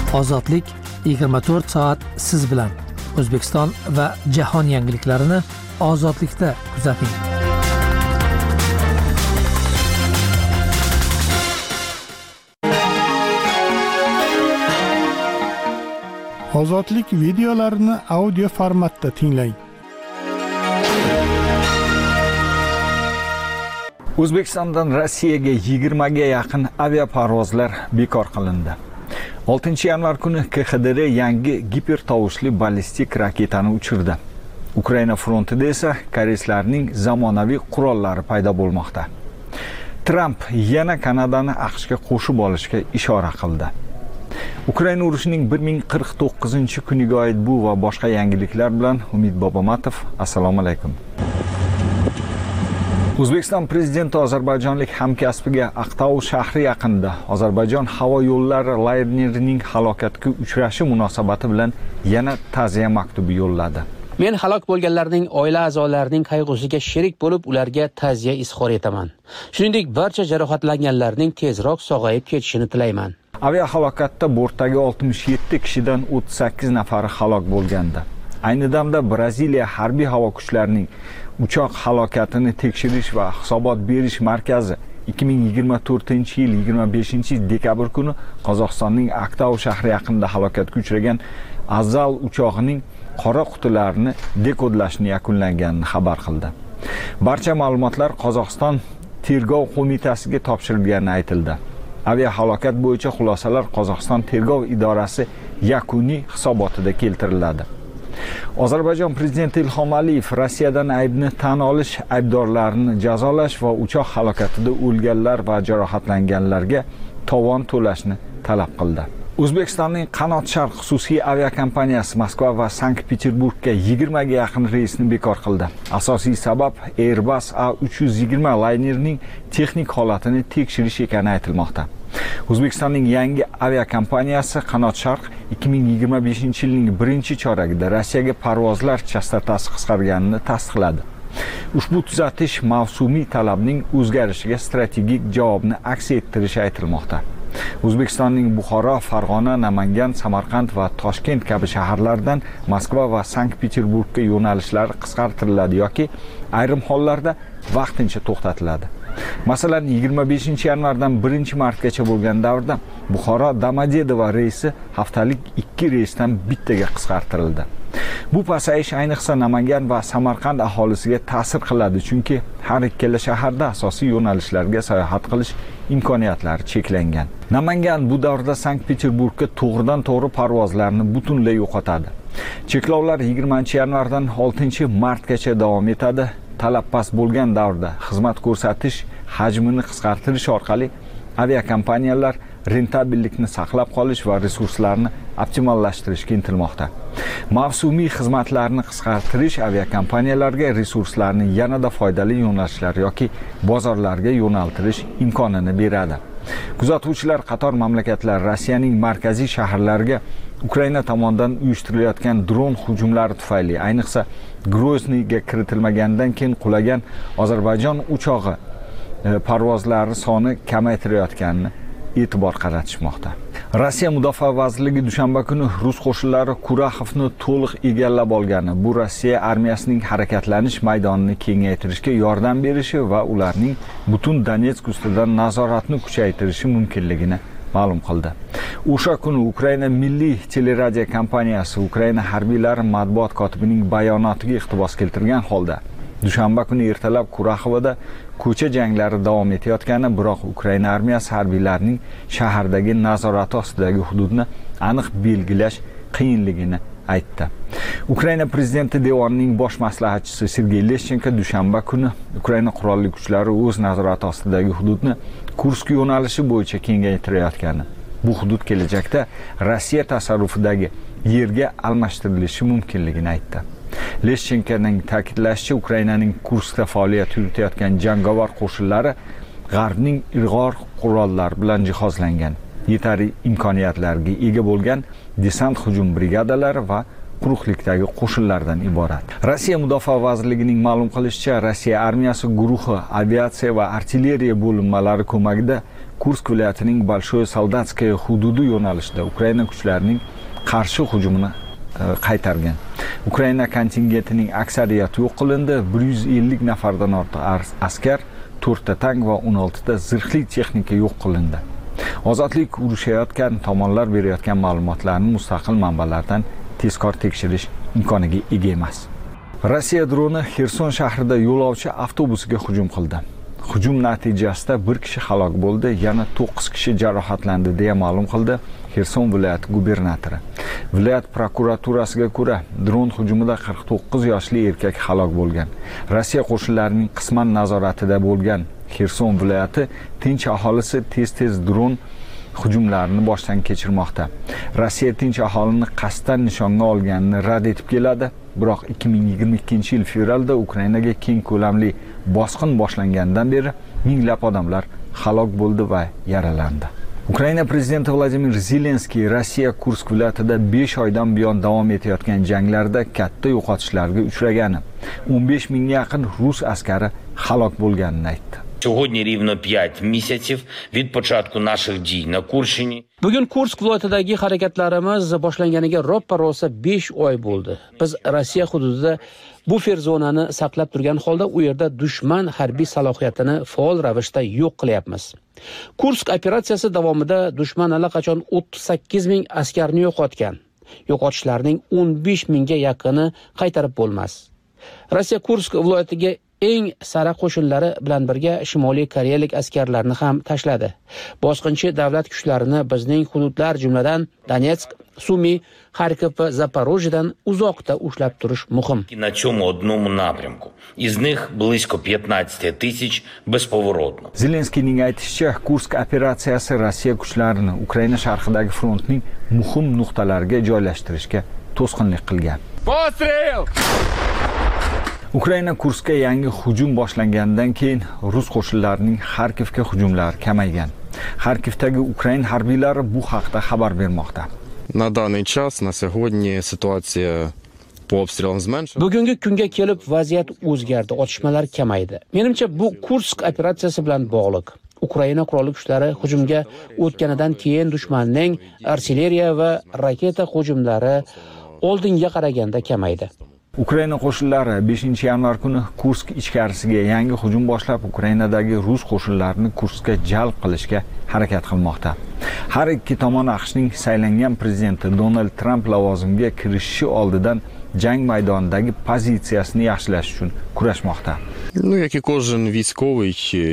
Ozodlik 24 soat siz bilan. O'zbekiston va jahon yangiliklarini ozodlikda kuzating. Ozodlik videolarini audio formatda tinglang. O'zbekistondan Rossiyaga 20 ga yaqin aviaparvozlar bekor qilindi. 6-yanvar kuni KXDR yangi gipertovushli ballistik raketani uchirdi. Ukraina frontida esa koreyslarning zamonaviy qurollari paydo bo'lmoqda. Tramp yana Kanadani AQShga qo'shib olishga ishora qildi. Ukraina urushining 1049-kuniga oid bu va boshqa yangiliklar bilan Umid Bobomatov. Assalomu alaykum. O'zbekiston prezidenti ozarbayjonlik hamkasbiga Aqtau shahri yaqinida Ozarbayjon havo yo'llari laynerining halokatga uchrashi munosabati bilan yana ta'ziya maktubi yo'lladi. Men halok bo'lganlarning oila a'zolarining qayg'usiga sherik bo'lib, ularga ta'ziya izhor etaman. Shuningdek, barcha jarohatlanganlarning tezroq sog'ayib ketishini tilayman. Aviahalokatda bortdagi 67 kishidan 38 nafari halok bo'lgandi. Ayni damda Braziliya harbiy havo kuchlarining uchoq halokatini tekshirish va hisobot berish markazi 2024-yil 25-dekabr kuni Qozog'istonning Aqtau shahri yaqinida halokatga uchragan Azal uchog'ining qora qutilarini dekodlashni yakunlanganini xabar qildi. Barcha ma'lumotlar Qozog'iston tergov qo'mitasiga topshirilgani aytildi. Aviahalokat bo'yicha xulosalar Qozog'iston tergov idorasi yakuniy hisobotida keltiriladi. Ozarbayjon prezidenti Ilhom Aliyev Rossiyadan aybni tan olish, aybdorlarni jazolash va uchoq halokatida o'lganlar va jarohatlanganlarga tovon to'lashni talab qildi. O'zbekistonning Qanot Sharq xususiy aviakompaniyasi Moskva va Sankt-Peterburgga 20 ga yaqin reysni bekor qildi. Asosiy sabab Airbus A320 laynerining texnik holatini tekshirish ekani aytilmoqda. O'zbekistonning yangi aviakompaniyasi Qanot Sharq 2025-yilning 1-choragida Rossiyaga parvozlar chastotasi qisqarganini tasdiqladi. Ushbu tuzatish mavsumiy talabning o'zgarishiga strategik javobni aks ettirishi aytilmoqda. O'zbekistonning Buxoro, Farg'ona, Namangan, Samarqand va Toshkent kabi shaharlardan Moskva va Sankt-Peterburgga yo'nalishlari qisqartiriladi yoki ayrim hollarda vaqtincha to'xtatiladi. Masalan, 25-yanvardan 1-martgacha bo'lgan davrda Buxoro Domodedovo reysi haftalik 2 reysdan bittaga qisqartirildi. Bu pasayish ayniqsa Namangan va Samarqand aholisiga ta'sir qiladi, chunki har ikkala shaharda asosiy yo'nalishlarga sayohat qilish imkoniyatlari cheklangan. Namangan bu davrda Sankt-Peterburgga to'g'ridan-to'g'ri parvozlarni butunlay yo'qotadi. Cheklovlar 20-yanvardan 6-martgacha davom etadi. Talab past bo'lgan davrda xizmat ko'rsatish hajmini qisqartirish orqali aviakompaniyalar rentabillikni saqlab qolish va resurslarni optimallashtirishga intilmoqda. Mavsumiy xizmatlarni qisqartirish aviakompaniyalarga resurslarni yanada foydali yo'nalishlar yoki bozorlarga yo'naltirish imkonini beradi. Kuzatuvchilar qator mamlakatlar Rossiyaning markaziy shaharlariga Ukraina tomonidan uyushtirilayotgan dron hujumlari tufayli, ayniqsa Grozniyga kiritilmagandan keyin qulagan Ozarbayjon uchog'i parvozlari soni kamaytirayotganini e'tibor qaratishmoqda. Rossiya Mudofaa vazirligi dushanba kuni rus qo'shinlari Kuraxovni to'liq egallab olgani, bu Rossiya armiyasining harakatlanish maydonini kengaytirishga yordam berishi va ularning butun Donetsk ustidan nazoratni kuchaytirishi mumkinligini ma'lum qildi. O'sha kuni Ukraina milliy teleradio kompaniyasi Ukraina harbiylari matbuot kotibining bayonotiga iqtibos keltirgan holda dushanba kuni ertalab Kuraxovda ko'cha janglari davom etayotgani, biroq Ukraina armiyasi harbiylarining shahardagi nazorati ostidagi hududni aniq belgilash qiyinligini aytdi. Ukraina prezidenti devonining bosh maslahatchisi Sergey Leshchenko dushanba kuni Ukraina qurolli kuchlari o'z nazorati ostidagi hududni Kursk yo'nalishi bo'yicha kengaytirayotgani, bu hudud kelajakda Rossiya tasarrufidagi yerga almashtirilishi mumkinligini aytdi. Leshchenkoning ta'kidlashicha, Ukrainaning Kurskda faoliyat yuritayotgan jangovar qo'shinlari G'arbning ilg'or qurollar bilan jihozlangan, yetarli imkoniyatlarga ega bo'lgan desant hujum brigadalari va quruqlikdagi qo'shinlardan iborat. Rossiya Mudofaa vazirligining ma'lum qilishicha, Rossiya armiyasi guruhi aviatsiya va artilleriya bo'linmalari ko'magida Kursk viloyatining Bolshoy Soldatskaya hududi yo'nalishida Ukraina kuchlarining qarshi hujumini qaytargan. Ukraina kontingentining aksariyati yo'q qilindi. 150 nafardan ortiq askar, 4 ta tank va 16 ta zirhli texnika yo'q qilindi. Ozodlik urushayotgan tomonlar berayotgan ma'lumotlarni mustaqil manbalardan tezkor tekshirish imkoniga ega emas. Rossiya droni Xerson shahrida yo'lovchi avtobusiga hujum qildi. Hujum natijasida 1 kishi halok bo'ldi, yana 9 kishi jarohatlandi deya ma'lum qildi Xerson viloyati gubernatori. Viloyat prokuraturasiga ko'ra, dron hujumida 49 yoshli erkak halok bo'lgan. Rossiya qo'shinlarining qisman nazoratida bo'lgan Xerson viloyati tinch aholisi tez-tez dron hujumlarini boshdan kechirmoqda. Rossiya tinch aholini qasddan nishonga olganini rad etib keladi, biroq 2022-yil fevralda Ukrainaga keng ko'lamli bosqin boshlangandan beri minglab odamlar halok bo'ldi va yaralandi. Ukraina prezidenti Vladimir Zelenskiy Rossiya Kursk viloyatida 5 oydan buyon davom etayotgan janglarda katta yo'qotishlarga uchragani, 15 mingga yaqin rus askari halok bo'lganini aytdi. Сьогодні рівно 5 місяців від початку наших дій на Курщині. Bugun Kursk viloyatidagi harakatlarimiz boshlanganiga roppa-rosa 5 oy bo'ldi. Biz Rossiya hududida bufer zonani saqlab turgan holda u yerda dushman harbiy salohiyatini faol ravishda yo'q qilyapmiz. Kursk operatsiyasi davomida dushman allaqachon 38 ming askarni yo'qotgan. Yo'qotishlarning 15 mingga yaqini qaytarib bo'lmas. Rossiya Kursk viloyatiga eng sara qo'shinlari bilan birga Shimoliy Koreyalik askarlarni ham tashladi. Bosqinchi davlat kuchlarini bizning hududlar jumladan Donetsk, Sumy, Xarkov va Zaporojyedan uzoqda ushlab turish muhim. На цьому одному напрямку. Із них близько 15 тисяч безповоротно. Zelenskiyning aytishicha, Kursk operatsiyasi Rossiya kuchlarini Ukraina sharqidagi frontning muhim nuqtalariga joylashtirishga to'sqinlik qilgan. Ukraina Kurskka yangi hujum boshlangandan keyin rus qo'shinlarining Xarkovga hujumlari kamaygan. Xarkovdagi Ukraina harbiylari bu haqda xabar bermoqda. На даний час, на сьогодні, ситуація по обстрілам зменшилася. Bugungi kunga kelib vaziyat o'zgardi, otishmalar kamaydi. Menimcha bu Kursk operatsiyasi bilan bog'liq. Ukraina qurolli kuchlari hujumga o'tganidan keyin dushmanning artilleriya va raketa hujumlari oldinga qaraganda kamaydi. Ukraina qo'shinlari 5-yanvar kuni Kursk ichkarisiga yangi hujum boshlab, Ukrainadagi rus qo'shinlarini Kurskka jalb qilishga harakat qilmoqda. Har ikki tomon AQShning saylangan prezidenti Donald Trump lavozimga kirishishi oldidan jang maydonidagi pozitsiyasini yaxshilash uchun kurashmoqda. Ну, як і кожен військовий,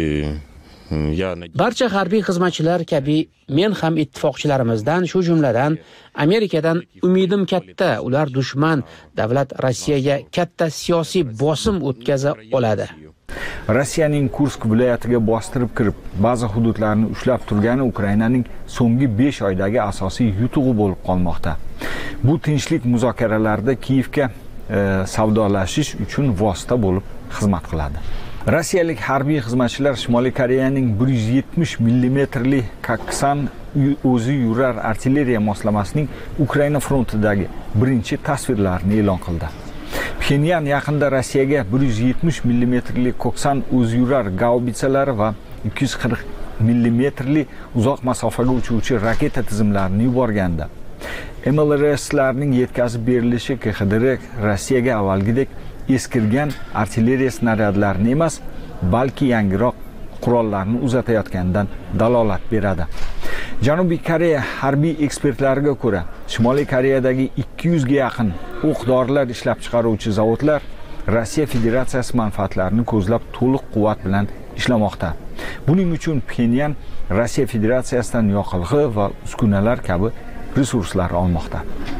Barcha harbiy xizmatchilar kabi men ham ittifoqchilarimizdan, shu jumladan Amerikadan umidim katta. Ular dushman davlat Rossiyaga katta siyosiy bosim o'tkaza oladi. Rossiyaning Kursk viloyatiga bostirib kirib, ba'zi hududlarni ushlab turgani Ukrainaning so'nggi 5 oydagi asosiy yutug'i bo'lib qolmoqda. Bu tinchlik muzokaralarida Kiyevga savdolashish uchun vosita bo'lib xizmat qiladi. Rossiyalik harbiy xizmatchilar Shimoliy Koreyaning 170 mm Kaksan o'zi yurar artilleriya moslamasining Ukraina frontidagi birinchi tasvirlarini e'lon qildi. Pxenyan yaqinda Rossiyaga 170 mm Kaksan o'zi yurar gaubitsalari va 240 mm uzoq masofaga uchuvchi raketa tizimlarini yuborgandi. MLRS'larning yetkazib berilishi KXDR Rossiyaga avvalgidek eskirgan artilleriya snaryadlarini emas, balki yangiroq qurollarni uzatayotganidan dalolat beradi. Janubiy Koreya harbiy ekspertlariga ko'ra, Shimoliy Koreyadagi 200 ga yaqin o'q-dorilar ishlab chiqaruvchi zavodlar Rossiya Federatsiyasi manfaatlarini ko'zlab to'liq quvvat bilan ishlamoqda. Buning uchun Pxenyan Rossiya Federatsiyasidan yoqilg'i va uskunalar kabi resurslar olmoqda.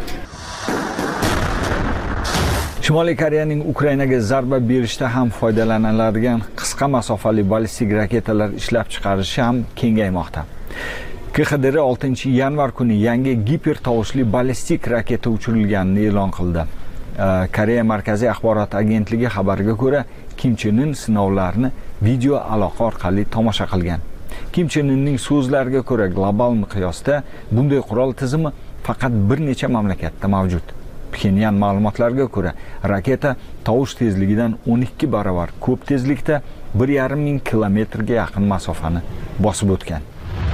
Shimoliy Koreyaning Ukrainaga zarba berishda ham foydalaniladigan qisqa masofali ballistik raketalar ishlab chiqarishi ham kengaymoqda. KXDR 6-yanvar kuni yangi gipertovushli ballistik raketa uchirilganini e'lon qildi. Koreya Markaziy axborot agentligi xabariga ko'ra, Kim Chen In sinovlarni video aloqa orqali tomosha qilgan. Kim Chen Inning so'zlariga ko'ra, global miqyosda bunday qurol tizimi faqat bir necha mamlakatda mavjud. Pxenyan ma'lumotlariga ko'ra, raketa tovush tezligidan 12 barobar ko'p tezlikda 1,5 ming kilometrga yaqin masofani bosib o'tgan.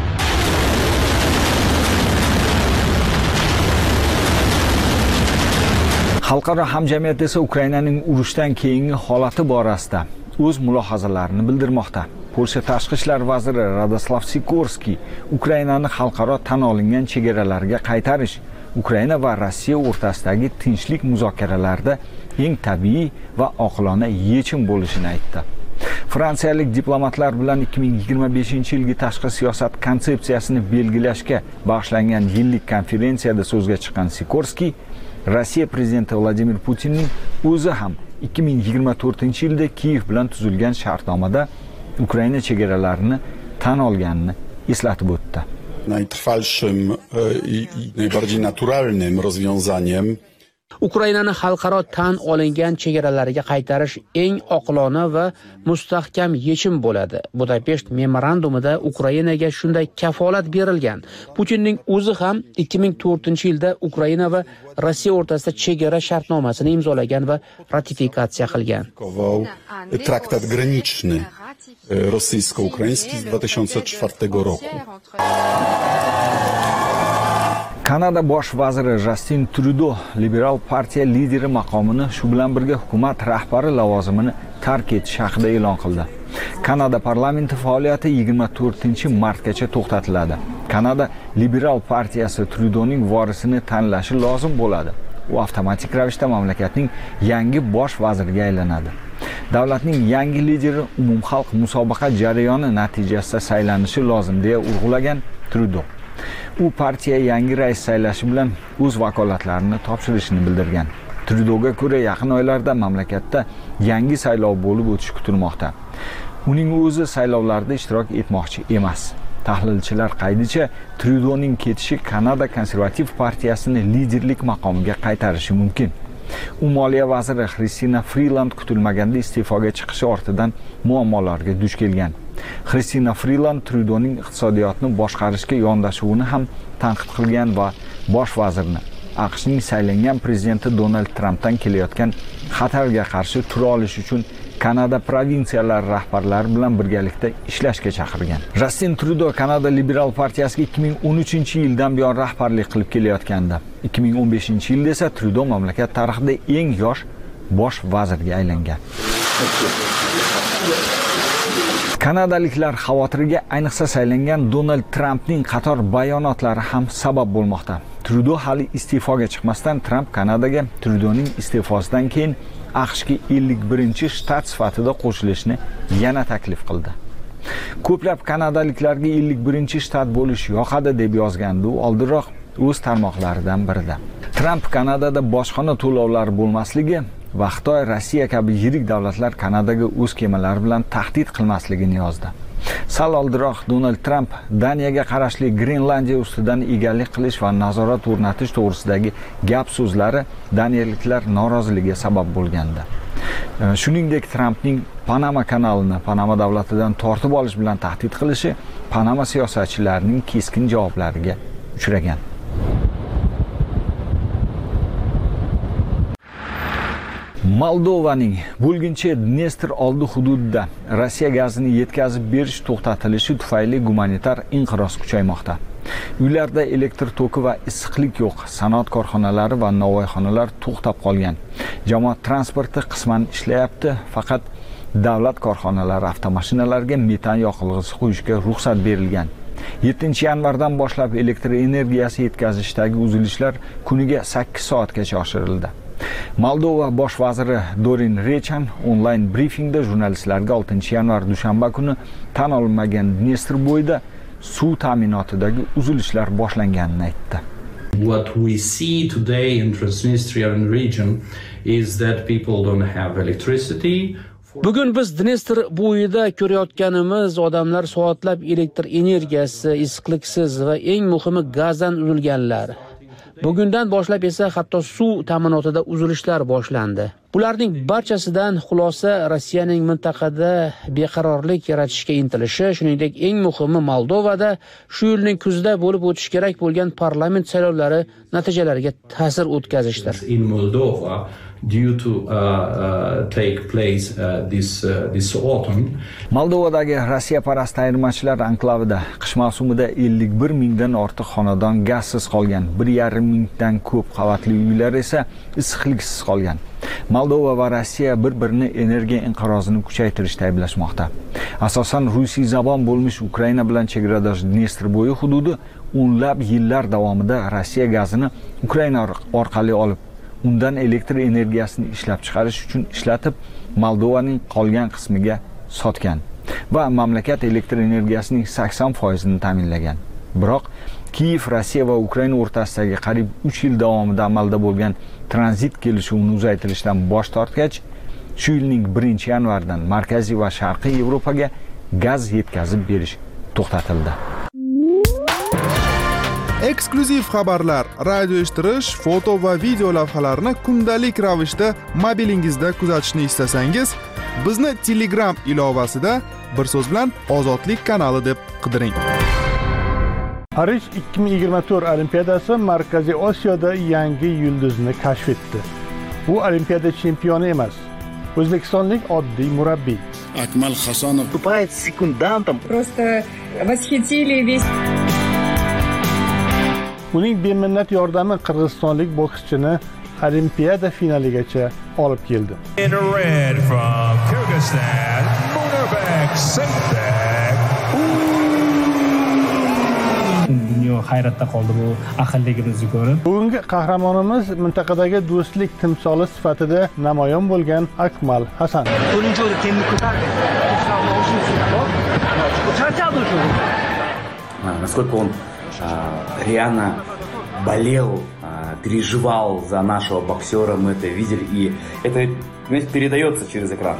Xalqaro hamjamiyat esa Ukrainaning urushdan keyingi holati borasida o'z mulohazalarini bildirmoqda. Polsha tashqi ishlar vaziri Radoslav Sikorskiy Ukrainani xalqaro tan olingan chegaralarga qaytarish Ukraina va Rossiya o'rtasidagi tinchlik muzokaralarida eng tabiiy va oqilona yechim bo'lishini aytdi. Fransiyalik diplomatlar bilan 2025-yilgi tashqi siyosat konsepsiyasini belgilashga bag'ishlangan yillik konferensiyada so'zga chiqqan Sikorskiy, Rossiya prezidenti Vladimir Putinning o'zi ham 2024-yilda Kiyev bilan tuzilgan shartnomada Ukraina chegaralarini tan olganini eslatib o'tdi. Najtrwalszym i najbardziej naturalnym rozwiązaniem Ukrainani xalqaro tan olingan chegaralariga qaytarish eng oqilona va mustahkam yechim bo'ladi. Budapesht memorandumida Ukrainaga shunday kafolat berilgan. Putinning o'zi ham 2004-yilda Ukraina va Rossiya o'rtasida chegara shartnomasini imzolagan va ratifikatsiya qilgan. Traktat graniczny rosyjsko-ukraiński z 2004 roku. Kanada bosh vaziri Justin Trudeau Liberal partiya lideri maqomini shu bilan birga hukumat rahbari lavozimini tark etish haqida e'lon qildi. Kanada parlamenti faoliyati 24-martgacha to'xtatiladi. Kanada Liberal partiyasi Trudeauning vorisini tanlashi lozim bo'ladi. U avtomatik ravishda mamlakatning yangi bosh vaziriga aylanadi. Davlatning yangi lideri umumxalq musobaqa jarayoni natijasida saylanishi lozim deya urg'ulagan Trudeau. U partiya yangi rais saylashi bilan o'z vakolatlarini topshirishini bildirgan. Trudeauga ko'ra yaqin oylarda mamlakatda yangi saylov bo'lib o'tishi kutilmoqda. Uning o'zi saylovlarda ishtirok etmoqchi emas. Tahlilchilar qaydicha Trudeauning ketishi Kanada konservativ partiyasini liderlik maqomiga qaytarishi mumkin. U moliya vaziri Kristina Freeland kutilmaganda iste'foga chiqishi ortidan muammolarga duch kelgan. Kristina Freeland Trudeauning iqtisodiyotni boshqarishga yondashuvini ham tanqid qilgan va bosh vazirni AQShning saylangan prezidenti Donald Trampdan kelayotgan xatarga qarshi tura olish uchun Kanada provinsiyalari rahbarlari bilan birgalikda ishlashga chaqirgan. Justin Trudeau Kanada Liberal partiyasiga 2013-yildan buyon rahbarlik qilib kelayotganda, 2015-yilda esa Trudeau mamlakat tarixida eng yosh bosh vazirga aylangan. Kanadaliklar xavotiriga ayniqsa saylangan Donald Trampning qator bayonotlari ham sabab bo'lmoqda. Trudeau hali iste'foga chiqmasdan Trump Kanadaga Trudeauning iste'fosidan keyin AQShga 51-shtat sifatida qo'shilishni yana taklif qildi. Ko'plab kanadaliklarga 51-shtat bo'lish yoqadi deb yozgandi u oldinroq o'z tarmoqlaridan birida. Trump Kanadada bojxona to'lovlari bo'lmasligi va Xitoy, Rossiya kabi yirik davlatlar Kanadaga o'z kemalari bilan tahdid qilmasligini yozdi. Sal oldinroq Donald Trump Daniyaga qarashli Grenlandiya ustidan egalik qilish va nazorat o'rnatish to'g'risidagi gap so'zlari daniyaliklar noroziligiga sabab bo'lgandi. Shuningdek, Trumpning Panama kanalini Panama davlatidan tortib olish bilan tahdid qilishi Panama siyosatchilarining keskin javoblariga uchragan. Moldovaning bo'lginchi Dnestr oldi hududida Rossiya gazini yetkazib berish to'xtatilishi tufayli gumanitar inqiroz kuchaymoqda. Uylarda elektr toki va issiqlik yo'q, sanoat korxonalari va novvoyxonalar to'xtab qolgan. Jamoat transporti qisman ishlayapti, faqat davlat korxonalari avtomashinalarga metan yoqilg'isi qo'yishga ruxsat berilgan. 7-yanvardan boshlab elektr energiyasi yetkazishdagi uzilishlar kuniga 8 soatgacha oshirildi. Moldova bosh vaziri Dorin Rechan onlayn brifingda jurnalistlarga 6-yanvar dushanba kuni tan olinmagan Dnestr bo'yida suv ta'minotidagi uzilishlar boshlanganini aytdi. What we see today in Transnistrian region is that people don't have electricity. Bugun biz Dnestr bo'yida ko'rayotganimiz odamlar soatlab elektr energiyasi, issiqliksiz va eng muhimi gazdan uzilganlar. Bugundan boshlab esa hatto suv ta'minotida uzilishlar boshlandi. Bularning barchasidan xulosa Rossiyaning mintaqada beqarorlik yaratishga intilishi, shuningdek eng muhimi Moldovada shu yilning kuzida bo'lib o'tish kerak bo'lgan parlament saylovlari natijalariga ta'sir o'tkazishdir. In Moldova due to take place this autumn. Moldovadagi Rossiyaparast ayirmachilar anklavida qish mavsumida 51 mingdan ortiq xonadon gazsiz qolgan, 1,5 mingdan ko'p qavatli uylar esa issiqliksiz qolgan. Moldova va Rossiya bir-birini energiya inqirozini kuchaytirishda ayblashmoqda. Asosan Rusiya zabon bo'lmish Ukraina bilan chegaradosh Dnestr bo'yi hududi o'nlab yillar davomida Rossiya gazini Ukraina orqali olib, undan elektr energiyasini ishlab chiqarish uchun ishlatib, Moldovaning qolgan qismiga sotgan va mamlakat elektr energiyasining 80% ni ta'minlagan. Biroq Kiyev Rossiya va Ukraina o'rtasidagi qariyb 3 yil davomida amalda bo'lgan tranzit kelishuvini uzaytirishdan bosh tortgach, shu yilning 1-yanvardan Markaziy va Sharqiy Yevropaga gaz yetkazib berish to'xtatildi. Eksklyuziv xabarlar, radio eshittirish, foto va video lavhalarni kundalik ravishda mobilingizda kuzatishni istasangiz, bizni Telegram ilovasida bir so'z bilan Ozodlik kanali deb qidiring. Parij 2024 Olimpiadasi Markaziy Osiyoda yangi yulduzni kashf etdi. U Olimpiada chempioni emas, o'zbekistonlik oddiy murabbiy. Akmal Hasanov выступает секундантом. Просто восхитили весь. Uning beminnat yordami qirg'izistonlik bokschini Olimpiada finaligacha olib keldi. In red from Kyrgyzstan, Munarbek Saitbek. Dunyo hayratda qoldi bu ahilligimizni ko'rib. Bugungi qahramonimiz mintaqadagi do'stlik timsoli sifatida namoyon bo'lgan Akmal Hasan. Насколько он реально болел, переживал за нашего боксера, мы это видели, и это передается через экран.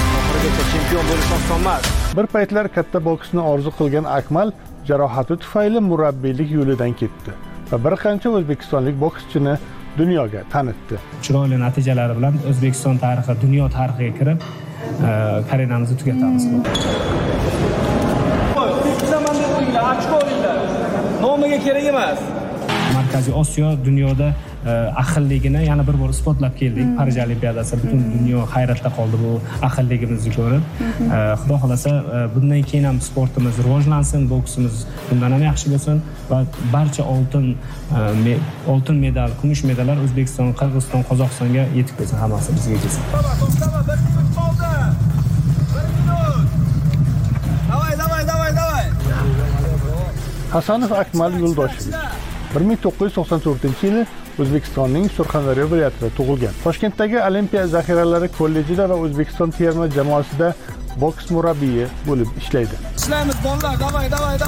Bir paytlar katta boksni orzu qilgan Akmal jarohati tufayli murabbiylik yo'lidan ketdi va bir qancha o'zbekistonlik bokschini dunyoga tanitdi. Chiroyli natijalari bilan O'zbekiston tarixi, dunyo tarixiga kirib, karyeramizni tugatamiz. Nomiga kerak emas. Markaziy Osiyo dunyoda ahilligini yana bir bor isbotlab keldik. Parij Olimpiadasi butun dunyo hayratda qoldi bu ahilligimizni ko'rib. Xudo xolasa bundan keyin ham sportimiz rivojlansin, boksimiz bundan ham yaxshi bo'lsin va barcha oltin medal, kumush medallar O'zbekiston, Qirg'iziston, Qozog'istonga yetib kelsin, hammasi bizga kelsin. Hasanov Akmal Yo'ldoshovich 1994-yili O'zbekistonning Surxondaryo viloyatida tug'ilgan. Toshkentdagi Olimpiya zaxiralari kollejida va O'zbekiston terma jamoasida boks murabbiyi bo'lib ishlaydi. Ishlaymiz bolalar, davay.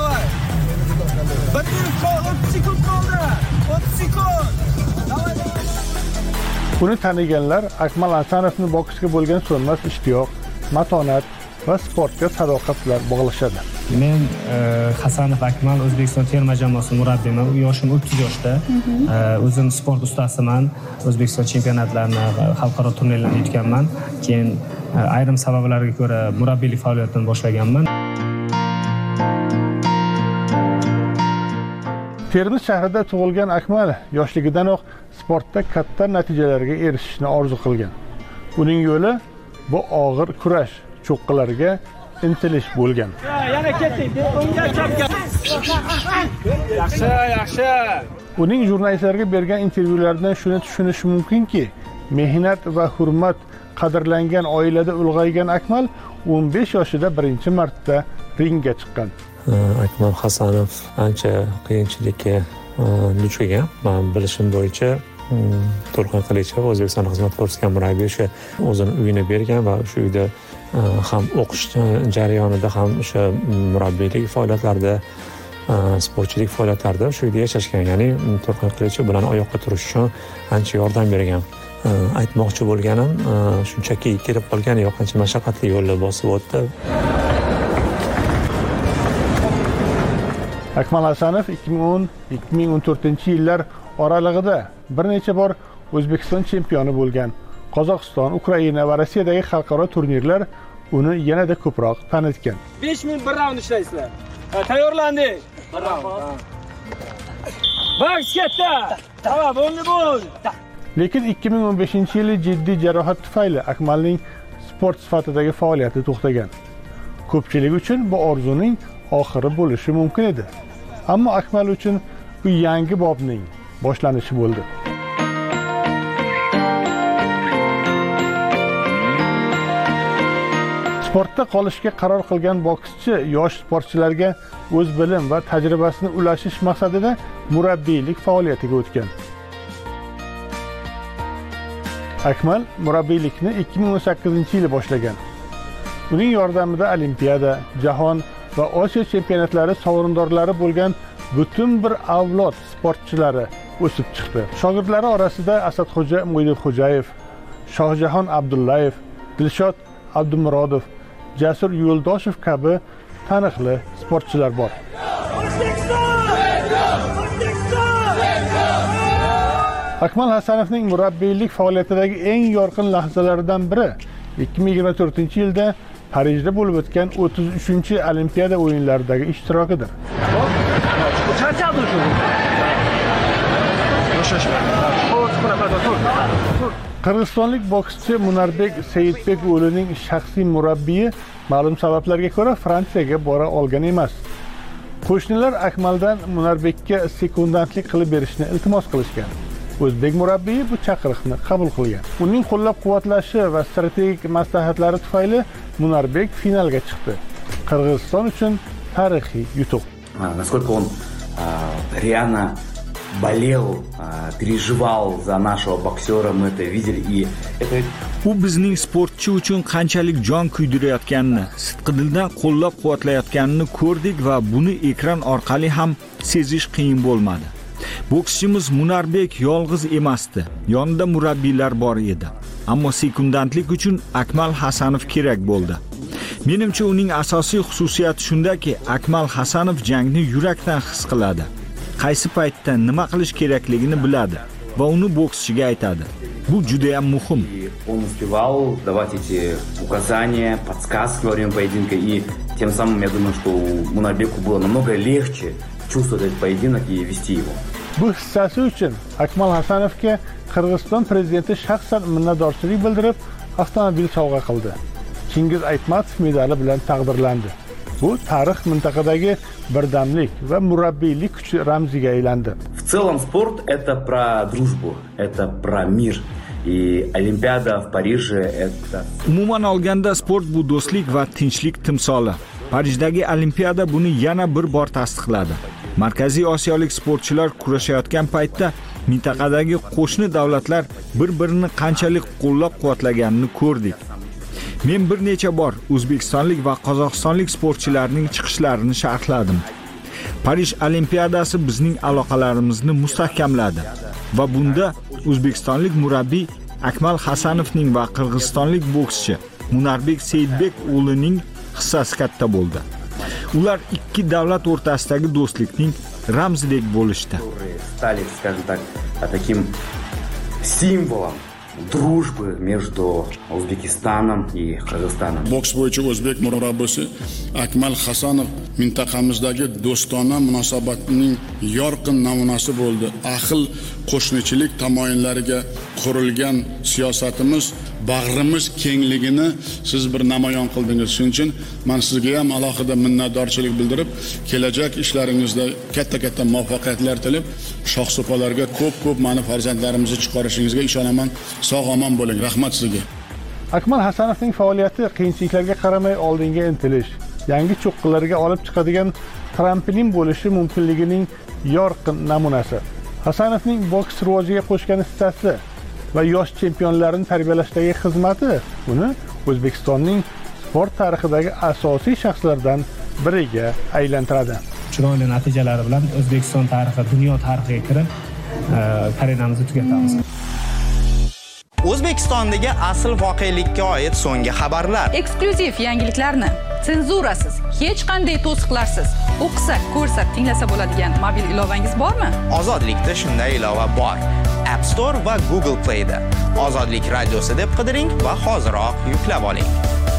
1 minut qoldi, 30 sekund qoldi. 30 sekund. Davay. Uni taniganlar Akmal Hasanovni boksga bo'lgan so'nmas ishtiyoq, matonat va sportga sadoqat bilan bog'lashadi. Men Hasanov Akmal O'zbekiston terma jamoasi murabbiyiman. Yoshim 30 yoshda. O'zim sport ustasiman. O'zbekiston chempionatlarini, xalqaro turnirlarni yutganman. Keyin ayrim sabablarga ko'ra murabbiylik faoliyatini boshlaganman. Termiz shahrida tug'ilgan Akmal yoshligidanoq sportda katta natijalarga erishishni orzu qilgan. Uning yo'li bu og'ir kurash, cho'qqilarga intilish bo'lgan. Yana ketdik. Unga chapga. Yaxshi. Uning jurnalistlarga bergan intervyulardan shuni tushunish mumkinki, mehnat va hurmat qadrlangan oilada ulg'aygan Akmal 15 yoshida birinchi marta ringga chiqqan. Akmal Hasanov ancha qiyinchilikka duch kelgan. Men bilishim bo'yicha Turxon Qilichev O'zbekiston xizmat ko'rsatgan murabbiy o'sha o'zini uyini bergan va shu uyda ham o'qish jarayonida ham o'sha murabbiylik faoliyatlarida, sportchilik faoliyatlarida shu uyda yashashgan. Ya'ni Turxon Qilichev bilan oyoqqa turish uchun ancha yordam bergan. Aytmoqchi bo'lganim, shunchaki kelib qolgan yo'q, qancha mashaqqatli yo'lni bosib o'tdi. Akmal Hasanov 2010-2014 yillar oralig'ida bir necha bor O'zbekiston chempioni bo'lgan. Qozog'iston, Ukraina va Rossiyadagi xalqaro turnirlar uni yanada ko'proq tanitgan. 5 minut bir raund ishlaysizlar. Tayyorlandik. Bir raund. Boks katta. Tamam, bo'ldi. Lekin 2015-yili jiddiy jarohat tufayli Akmalning sport sifatidagi faoliyati to'xtagan. Ko'pchilik uchun bu orzuning oxiri bo'lishi mumkin edi. Ammo Akmal uchun bu yangi bobning boshlanishi bo'ldi. Sportda qolishga qaror qilgan bokschi yosh sportchilarga o'z bilim va tajribasini ulashish maqsadida murabbiylik faoliyatiga o'tgan. Akmal murabbiylikni 2018-yili boshlagan. Uning yordamida Olimpiada, Jahon va Osiyo chempionatlari sovrindorlari bo'lgan butun bir avlod sportchilari o'sib chiqdi. Shogirdlari orasida Asadxo'ja Mo'ydinxo'jayev, Shohjahon Abdullayev, Dilshod Abdumurodov, Jasur Yo'ldoshev kabi taniqli sportchilar bor. Akmal Hasanovning murabbiylik faoliyatidagi eng yorqin lahzalaridan biri 2024-yilda Parijda bo'lib o'tgan 33-Olimpiada o'yinlaridagi ishtirokidir. Qirg'izistonlik bokschi Munarbek Seyitbek o'g'lining shaxsiy murabbiyi ma'lum sabablarga ko'ra Fransiyaga bora olgan emas. Qo'shnilar Akmaldan Munarbekka sekundantlik qilib berishni iltimos qilishgan. O'zbek murabbiyi bu chaqiriqni qabul qilgan. Uning qo'llab-quvvatlashi va strategik maslahatlari tufayli Munarbek finalga chiqdi. Qirg'iziston uchun tarixiy yutuq. Насколько он реально болел, переживал за нашего боксера, мы это видели, и это u bizning sportchi uchun qanchalik jon kuydirayotganini, sidqidildan qo'llab-quvvatlayotganini ko'rdik va buni ekran orqali ham sezish qiyin bo'lmadi. Bokschimiz Munarbek yolg'iz emasdi. Yonida murabbiylar bor edi. Ammo sekundantlik uchun Akmal Hasanov kerak bo'ldi. Menimcha uning asosiy xususiyati shundaki, Akmal Hasanov jangni yurakdan his qiladi. Qaysi paytda nima qilish kerakligini biladi va uni bokschiga aytadi. Bu juda ham muhim. Он успевал давать эти указания, подсказки во время поединка, и тем самым я думаю, что Munarbeku было намного легче чувствовать этот поединок и вести его. Bu hissasi uchun Akmal Hasanovga Qirg'iziston prezidenti shaxsan minnatdorchilik bildirib, avtomobil sovg'a qildi. Chingiz Aytmatov medali bilan taqdirlandi. Bu tarix mintaqadagi birdamlik va murabbiylik kuchi ramziga aylandi. В целом спорт это про дружбу, это про мир. И Olimpiada в Париже это Umuman olganda sport bu do'stlik va tinchlik timsoli. Parijdagi Olimpiada buni yana bir bor tasdiqladi. Markaziy Osiyolik sportchilar kurashayotgan paytda mintaqadagi qo'shni davlatlar bir-birini qanchalik qo'llab-quvvatlaganini ko'rdik. Men bir necha bor O'zbekistonlik va Qozog'istonlik sportchilarning chiqishlarini sharhladim. Parij Olimpiadasi bizning aloqalarimizni mustahkamladi va bunda O'zbekistonlik murabbiy Akmal Hasanovning va qirg'izistonlik bokschi Munarbek Seyitbek o'g'lining hissasi katta bo'ldi. Ular ikki davlat o'rtasidagi do'stlikning ramzidek bo'lishdi. Стали, скажем так, таким символом дружбы между Узбекистаном и Qirg'iziston. Boks bo'yicha o'zbek murabbiysi Akmal Hasanov mintaqamizdagi do'stona munosabatning yorqin namunasi bo'ldi. Ahil qo'shnichilik tamoyillariga qurilgan siyosatimiz bag'rimiz kengligini siz bir namoyon qildingiz. Shuning uchun men sizga ham alohida minnatdorchilik bildirib, kelajak ishlaringizda katta-katta muvaffaqiyatlar tilab, shohsupalarga ko'p meni farzandlarimizni chiqarishingizga ishonaman. Sog' omon bo'ling. Rahmat sizga. Akmal Hasanovning faoliyati qiyinchiliklarga qaramay oldinga intilish, yangi cho'qqilarga olib chiqadigan tramplin bo'lishi mumkinligining yorqin namunasi. Hasanovning boks rivojiga qo'shgan hissasi va yosh chempionlarni tarbiyalashdagi xizmati uni O'zbekistonning sport tarixidagi asosiy shaxslardan biriga aylantiradi. Chiroyli natijalari bilan O'zbekiston tarixi, dunyo tarixiga kirib, karyeramizni tugatamiz. O'zbekistondagi asl voqelikka oid so'nggi xabarlar. Eksklyuziv yangiliklarni senzurasiz, hech qanday to'siqlarsiz o'qisa, ko'rsa, tinglasa bo'ladigan mobil ilovangiz bormi? Ozodlikda shunday ilova bor. App Store va Google Play da. Ozodlik radiosi deb qidiring va hoziroq yuklab oling.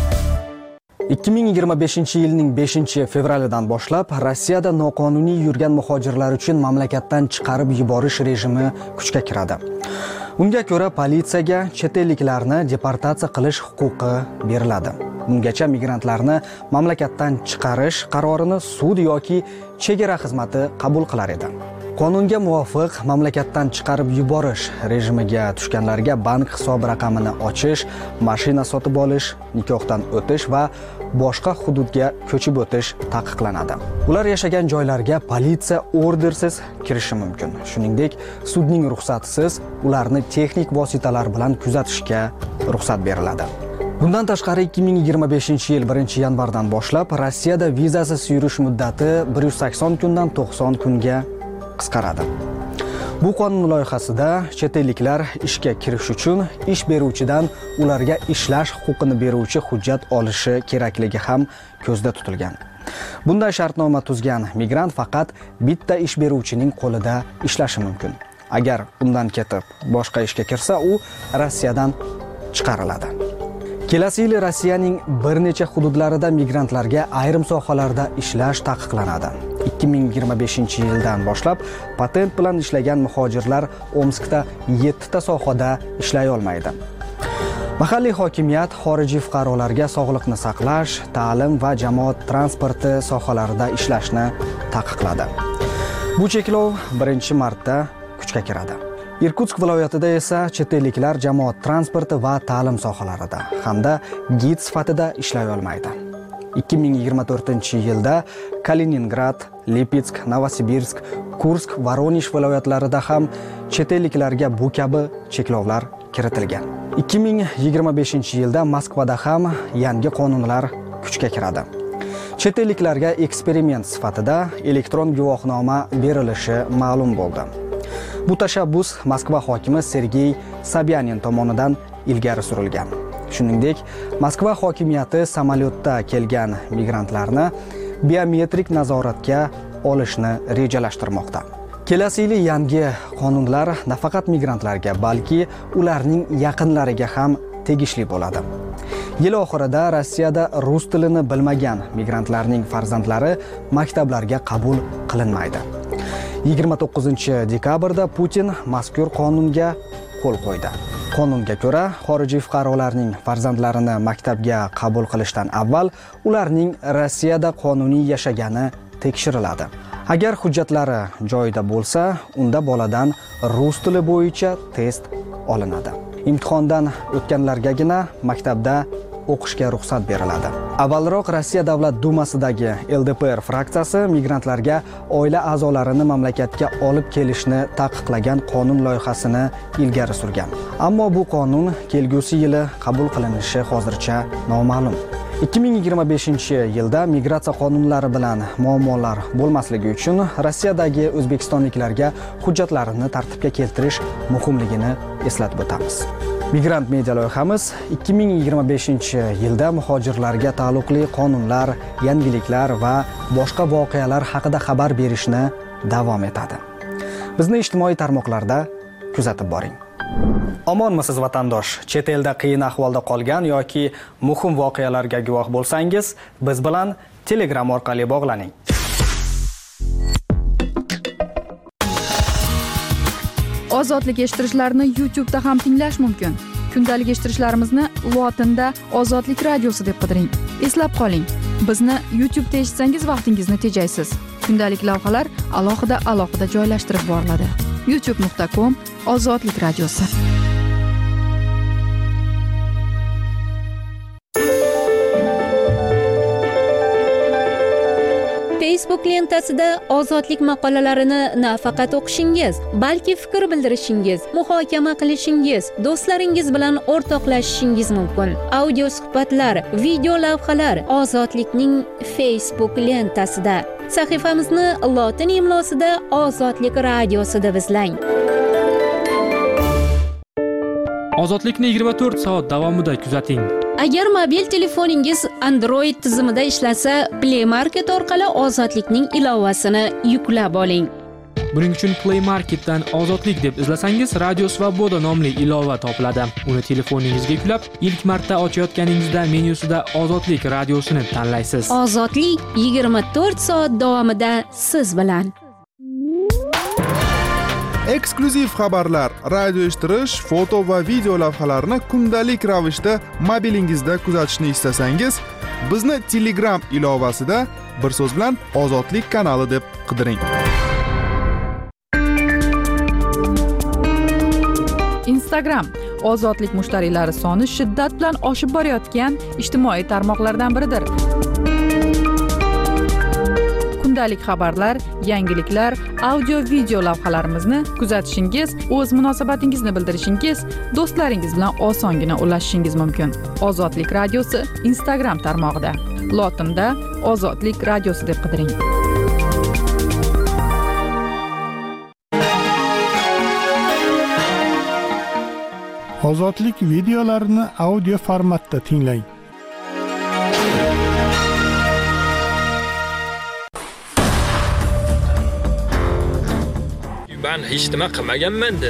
2025-yilning 5-fevralidan boshlab Rossiyada noqonuniy yurgan muhojirlar uchun mamlakatdan chiqarib yuborish rejimi kuchga kiradi. Unga ko'ra politsiyaga chet elliklarni deportatsiya qilish huquqi beriladi. Bungacha migrantlarni mamlakatdan chiqarish qarorini sud yoki chegara xizmati qabul qilar edi. Qonunga muvofiq mamlakatdan chiqarib yuborish rejimiga tushganlarga bank hisob raqamini ochish, mashina sotib olish, nikohdan o'tish va boshqa hududga ko'chib o'tish taqiqlanadi. Ular yashagan joylarga politsiya ordersiz kirishi mumkin. Shuningdek, sudning ruxsatisiz ularni texnik vositalar bilan kuzatishga ruxsat beriladi. Bundan tashqari 2025-yil 1-yanvardan boshlab Rossiyada vizasiz yurish muddati 180 kundan 90 kunga qisqaradi. Bu qonun loyihasida chet elliklar ishga kirish uchun ish beruvchidan ularga ishlash huquqini beruvchi hujjat olishi kerakligi ham ko'zda tutilgan. Bunday shartnoma tuzgan migrant faqat bitta ish beruvchining qo'lida ishlashi mumkin. Agar undan ketib boshqa ishga kirsa, u Rossiyadan chiqariladi. Kelasi yil Rossiyaning bir necha hududlarida migrantlarga ayrim sohalarda ishlash taqiqlanadi. 2025-yildan boshlab patent bilan ishlagan muhojirlar Omskda 7 ta sohada ishlay olmaydi. Mahalliy hokimiyat xorijiy fuqarolarga sog'liqni saqlash, ta'lim va jamoat transporti sohalarida ishlashni taqiqladi. Bu cheklov 1-martda kuchga kiradi. Irkutsk viloyatida esa chet elliklar jamoat transporti va ta'lim sohalarida hamda gid sifatida ishlay olmaydi. 2024-yilda Kaliningrad, Lipetsk, Novosibirsk, Kursk, Voronezh viloyatlarida ham chet elliklarga bu kabi cheklovlar kiritilgan. 2025-yilda Moskvada ham yangi qonunlar kuchga kiradi. Chet elliklarga eksperiment sifatida elektron guvohnoma berilishi ma'lum bo'ldi. Bu tashabbus Moskva hokimi Sergey Sobyanin tomonidan ilgari surilgan. Shuningdek, Moskva hokimiyati samolyotda kelgan migrantlarni biometrik nazoratga olishni rejalashtirmoqda. Kelasi yil yangi qonunlar nafaqat migrantlarga, balki ularning yaqinlariga ham tegishli bo'ladi. Yil oxirida Rossiyada rus tilini bilmagan migrantlarning farzandlari maktablarga qabul qilinmaydi. 29-dekabrda Putin mazkur qonunga qo'l qo'ydi. Qonunga ko'ra, xorijiy fuqarolarning farzandlarini maktabga qabul qilishdan avval ularning Rossiyada qonuniy yashagani tekshiriladi. Agar hujjatlari joyida bo'lsa, unda boladan rus tili bo'yicha test olinadi. Imtihondan o'tganlargagina maktabda o'qishga ruxsat beriladi. Avvalroq Rossiya Davlat dumasidagi LDPR fraksiyasi migrantlarga oila a'zolarini mamlakatga olib kelishni taqiqlagan qonun loyihasini ilgari surgan. Ammo bu qonun kelgusi yili qabul qilinishi hozircha noma'lum. 2025-yilda migratsiya qonunlari bilan muammolar bo'lmasligi uchun Rossiyadagi o'zbekistonliklarga hujjatlarini tartibga keltirish muhimligini eslatib o'tamiz. Migrant media loyihamiz 2025-yilda muhojirlarga taalluqli qonunlar, yangiliklar va boshqa voqealar haqida xabar berishni davom etadi. Bizni ijtimoiy tarmoqlarda kuzatib boring. Omonmisiz vatandosh? Chet elda qiyin ahvolda qolgan yoki muhim voqealarga guvoh bo'lsangiz, biz bilan Telegram orqali bog'laning. Ozodlik eshittirishlarni YouTube'da ham tinglash mumkin. Kundalik eshittirishlarimizni lotinda Ozodlik radiosi deb qidiring. Eslab qoling, bizni YouTube'da eshitsangiz vaqtingizni tejaysiz. Kundalik lavhalar alohida joylashtirib boriladi. youtube.com Ozodlik radiosi. Facebook lentasida ozodlik maqolalarini nafaqat o'qishingiz, balki fikr bildirishingiz, muhokama qilishingiz, do'stlaringiz bilan o'rtoqlashishingiz mumkin. Audio suhbatlar, video lavhalar Ozodlikning Facebook lentasida. Sahifamizni lotin imlosida Ozodlik radiosi deb izlang. Ozodlikni 24 soat davomida kuzating. Agar mobil telefoningiz Android tizimida ishlasa, Play Market orqali Ozodlikning ilovasini yuklab oling. Buning uchun Play Marketdan Ozodlik deb izlasangiz, Radio Svoboda nomli ilova topiladi. Uni telefoningizga yuklab, ilk marta ochayotganingizda menyusida Ozodlik radiosini tanlaysiz. Ozodlik 24 soat davomida siz bilan. Eksklyuziv xabarlar, radio eshittirish, foto va video lavhalarni kundalik ravishda mobilingizda kuzatishni istasangiz, bizni Telegram ilovasida bir so'z bilan Ozodlik kanali deb qidiring. Instagram Ozodlik mushtariylari soni shiddat bilan oshib borayotgan ijtimoiy tarmoqlardan biridir. Kundalik xabarlar, yangiliklar, audio-video lavhalarimizni kuzatishingiz, o'z munosabatingizni bildirishingiz, do'stlaringiz bilan osongina ulashishingiz mumkin. Ozodlik radiosi Instagram tarmog'ida. Lotinda Ozodlik radiosi deb qidiring. Ozodlik videolarini audio formatda tinglang. Ben hech nima qilmaganman-da.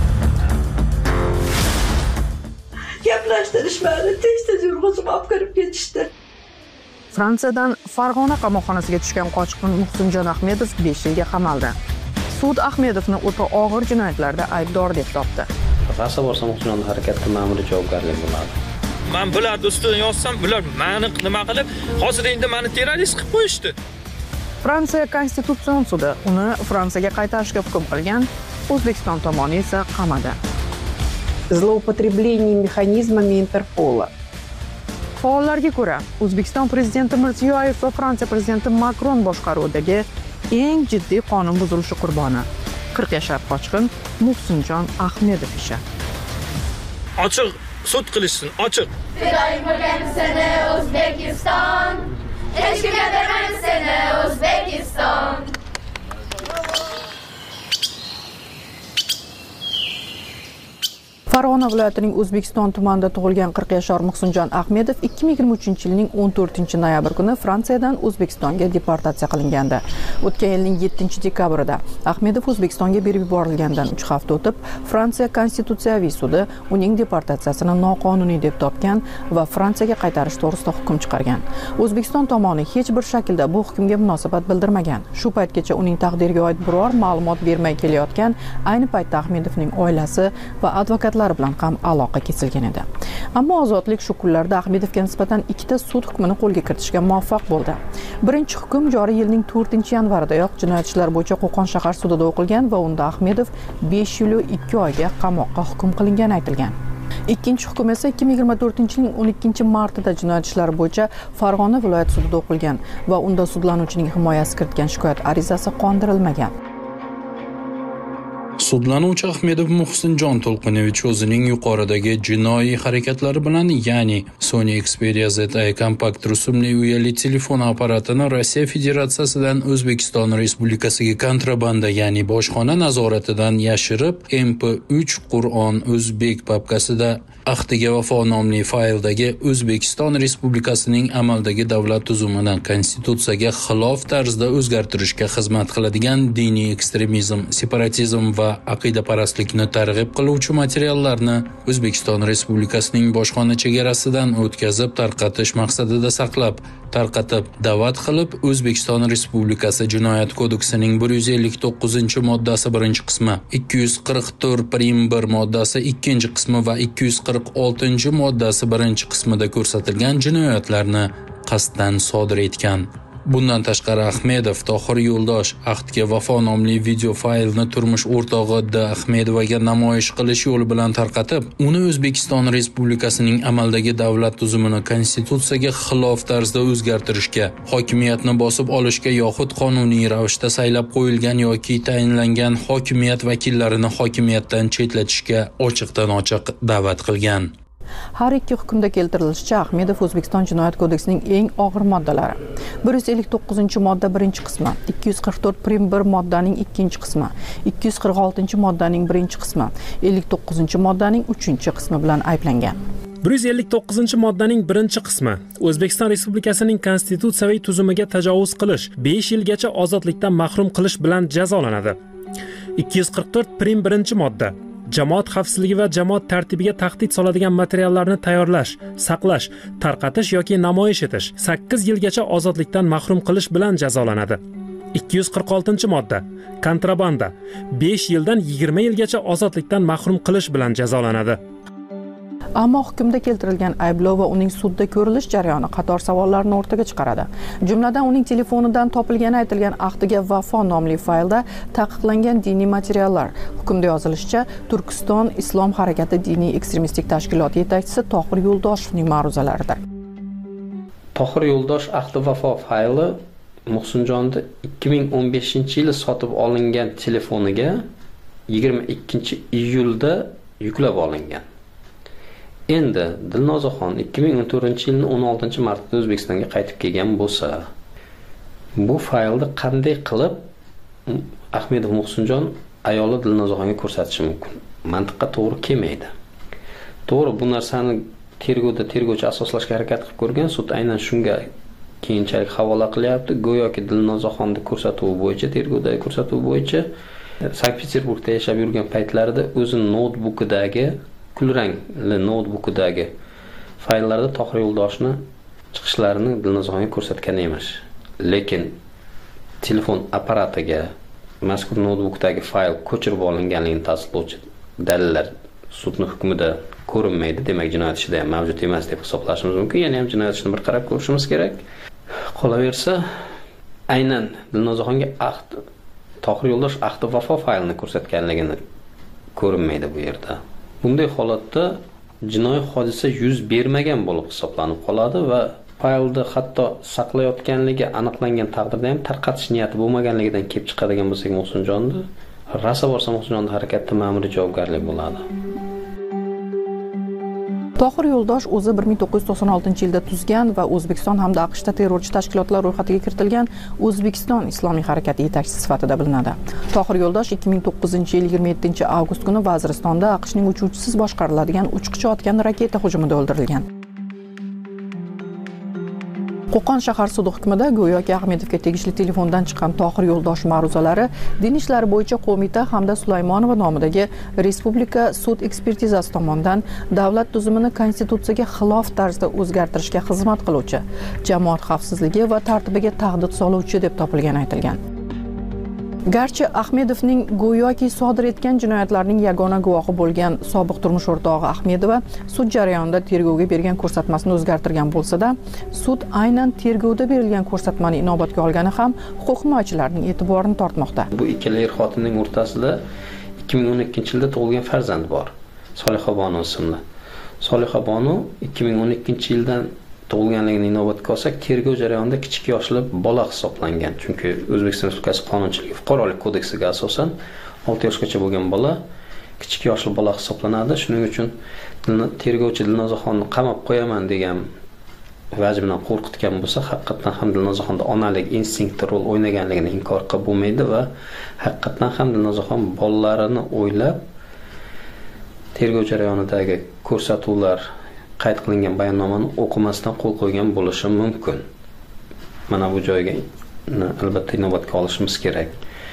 Gaplashtirishmadi, tez-tez yurg'izib olib kirib ketishdi. Fransiyadan Farg'ona qamoqxonasiga tushgan qochqin Muhsinjon Ahmedov 5 yilga qamaldi. Sud Ahmedovni o'ta og'ir jinoyatlarda aybdor deb topdi. Qayerga borsam Muhsinjon harakatda ma'muriy javobgarlik bo'ladi. Men bular do'stini yozsam, bular meni nima qilib, hozir endi meni terrorist qilib qo'yishdi. Fransiya Konstitutsion sudi uni Fransiyaga qaytarishga hukm qilgan, O'zbekiston tomoni esa qamadi. Zloupotreblение mexanizmами Interpola. Faollarga ko'ra, O'zbekiston prezidenti Mirziyoyev va Fransiya prezidenti Makron boshqaruvidagi eng jiddiy qonun buzilishi qurboni 40 yashar qochqin Muhsinjon Ahmedov ishi. Ochiq sud qilishsin, ochiq. Fidoyi bo'lgan seni O'zbekiston, hech kimga bermaymiz seni O'zbekiston. Farg'ona viloyatining O'zbekiston tumanida tug'ilgan 40 yashar Muhsinjon Ahmedov 2023-yilning 14-noyabr kuni Fransiyadan O'zbekistonga deportatsiya qilingandi. O'tgan yilning 7-dekabrida Ahmedov O'zbekistonga berib yuborilgandan 3 hafta o'tib, Fransiya Konstitutsiyaviy sudi uning deportatsiyasini noqonuniy deb topgan va Fransiyaga qaytarish to'g'risida hukm chiqargan. O'zbekiston tomoni hech bir shaklda bu hukmga munosabat bildirmagan. Shu paytgacha uning taqdiriga oid biror ma'lumot bermay kelayotgan, ayni paytda Ahmedovning oilasi va advokatlar bilan ham aloqa kesilgan edi. Ammo ozodlik shu kunlarda Ahmedovga nisbatan ikkita sud hukmini qo'lga kiritishga muvaffaq bo'ldi. Birinchi hukm joriy yilning 4-yanvaridayoq jinoyat ishlari bo'yicha Qo'qon shahar sudida o'qilgan va unda Ahmedov 5 yil 2 oyga qamoqqa hukm qilingani aytilgan. Ikkinchi hukm esa 2024-yilning 12-martida jinoyat ishlari bo'yicha Farg'ona viloyat sudida o'qilgan va unda sudlanuvchining himoyasi kiritgan shikoyat arizasi qondirilmagan. Sudlanuvchi Ahmedov Muhsinjon To'lqinovich o'zining yuqoridagi jinoiy harakatlari bilan, ya'ni Sony Xperia ZA kompakt rusumli uyali telefon apparatini Rossiya Federatsiyasidan O'zbekiston Respublikasiga kontrabanda, ya'ni bojxona nazoratidan yashirib, MP3 Qur'on o'zbek papkasida Ahdiga vafo nomli fayldagi O'zbekiston Respublikasining amaldagi davlat tuzumini konstitutsiyaga xilof tarzda o'zgartirishga xizmat qiladigan diniy ekstremizm, separatizm va aqidaparastlikni targ'ib qiluvchi materiallarni O'zbekiston Respublikasining bojxona chegarasidan o'tkazib tarqatish maqsadida saqlab, tarqatib, da'vat qilib O'zbekiston Respublikasi Jinoyat kodeksining 159-moddasi 1-qismi, 244-1 moddasi 2-qismi va 246-moddasi 1-qismida ko'rsatilgan jinoyatlarni qasddan sodir etgan. Bundan tashqari Ahmedov Tohir Yo'ldosh Ahdga vafo nomli video faylni turmush o'rtog'i D. Ahmedovaga namoyish qilish yo'li bilan tarqatib, uni O'zbekiston Respublikasining amaldagi davlat tuzumini konstitutsiyaga xilof tarzda o'zgartirishga, hokimiyatni bosib olishga yoxud qonuniy ravishda saylab qo'yilgan yoki tayinlangan hokimiyat vakillarini hokimiyatdan chetlatishga ochiqdan-ochiq da'vat qilgan. Har ikki hukmda keltirilishicha, Ahmedov O'zbekiston Jinoyat kodeksining eng og'ir moddalari 159-modda 1-qismi, 244-1 moddaning 2-qismi, 246-moddaning 1-qismi, 59-moddaning 3-qismi bilan ayblangan. 159-moddaning 1-qismi O'zbekiston Respublikasining konstitutsiyaviy tuzumiga tajovuz qilish 5 yilgacha ozodlikdan mahrum qilish bilan jazolanadi. 244 prim 1-modda jamoat xavfsizligi va jamoat tartibiga tahdid soladigan materiallarni tayyorlash, saqlash, tarqatish yoki namoyish etish 8 yilgacha ozodlikdan mahrum qilish bilan jazolanadi. 246-modda kontrabanda 5 yildan 20 yilgacha ozodlikdan mahrum qilish bilan jazolanadi. Ammo hukmda keltirilgan ayblov va uning sudda ko'rilish jarayoni qator savollarni o'rtaga chiqaradi. Jumladan uning telefonidan topilgani aytilgan Ahdiga vafo nomli faylda taqiqlangan diniy materiallar. Hukmda yozilishicha, Turkiston Islom harakati diniy ekstremistik tashkiloti yetakchisi Tohir Yo'ldoshevning ma'ruzalaridir. Tohir Yo'ldosh Ahdi vafo fayli Muhsinjonning 2015-yili sotib olingan telefoniga 22-iyulda yuklab olingan. Endi Dilnozaxon 2014-yilning 16-martida O'zbekistonga qaytib kelgan bo'lsa, bu faylni qanday qilib Ahmedov Muhsinjon ayoli Dilnozaxonga ko'rsatishi mumkin? Mantiqqa to'g'ri kelmaydi. To'g'ri, bu narsani tergovchi asoslashga harakat qilib ko'rgan, sud aynan shunga keyinchalik havola qilyapti. Go'yoki Dilnozaxonni ko'rsatuvi bo'yicha, tergovdagi ko'rsatuv bo'yicha Sankt-Peterburgda yashab yurgan paytlarida o'zi noutbukidagi kulrangli noutbukidagi fayllarda Tohir Yo'ldoshni chiqishlarini Dilnozaxonga ko'rsatgan emas. Lekin telefon apparatiga mazkur noutbukdagi fayl ko'chirib olinganligini tasdiqlovchi dalillar sudning hukmida ko'rinmaydi. Demak, jinoyat ishida ham mavjud emas deb hisoblashimiz mumkin. Yana ham jinoyat ishini bir qarab ko'rishimiz kerak. Qolaversa, aynan Dilnozaxonga Tohir Yo'ldosh Ahdi vafo faylini ko'rsatganligini ko'rinmaydi bu yerda. Bunday holatda jinoiy hodisa yuz bermagan bo'lib hisoblanib qoladi va faylni hatto saqlayotganligi aniqlangan taqdirda ham tarqatish niyati bo'lmaganligidan kelib chiqadigan bo'lsak, Muhsinjonni rasa borsa Muhsinjonning harakatida ma'muriy javobgarlik bo'ladi. Tohir Yo'ldosh o'zi 1996-yilda tuzgan va O'zbekiston hamda AQShda terrorchi tashkilotlar ro'yxatiga kiritilgan O'zbekiston Islomiy harakati yetakchisi sifatida bilinadi. Tohir Yo'ldosh 2009-yil 27-avgust kuni Vaziristonda AQShning uchuvchisiz boshqariladigan uchqich otgan raketa hujumida o'ldirilgan. Qo'qon shahar sudi hukmida go'yoki Ahmedovga tegishli telefondan chiqqan Tohir Yo'ldosh ma'ruzalari din ishlari bo'yicha qo'mita hamda Sulaymonova nomidagi Respublika sud ekspertizasi tomonidan davlat tuzumini konstitutsiyaga xilof tarzda o'zgartirishga xizmat qiluvchi, jamoat xavfsizligi va tartibiga tahdid soluvchi deb topilgani aytilgan. Garchi Ahmedovning go'yoki sodir etgan jinoyatlarning yagona guvohi bo'lgan sobiq turmush o'rtog'i Ahmedova sud jarayonida tergovga bergan ko'rsatmasini o'zgartirgan bo'lsa-da, sud aynan tergovda berilgan ko'rsatmani inobatga olgani ham huquq himoyachilarning e'tiborini tortmoqda. Bu ikkala er-xotinning o'rtasida 2012-yilda tug'ilgan farzand bor. Solixa Bonu ismli. Solixa Bonu 2012-yildan tug'ilganligini inobatga olsak, tergov jarayonida kichik yoshli bola hisoblangan. Chunki O'zbekiston Respublikasi Qonunchiligi Fuqarolik kodeksiga asosan 6 yoshgacha bo'lgan bola kichik yoshli bola hisoblanadi. Shuning uchun tergovchi Dilnozaxonni qamab qo'yaman degan vaj bilan qo'rqitgan bo'lsa, haqiqatan ham Dilnozaxonda onalik instinkti rol o'ynaganligini inkor qilib bo'lmaydi va haqiqatan ham Dilnozaxon bolalarini o'ylab tergov jarayonidagi ko'rsatuvlar qayd qilingan bayonnomani o'qimasdan qo'l qo'ygan bo'lishi mumkin. Mana bu joyga albatta inobatga olishimiz kerak.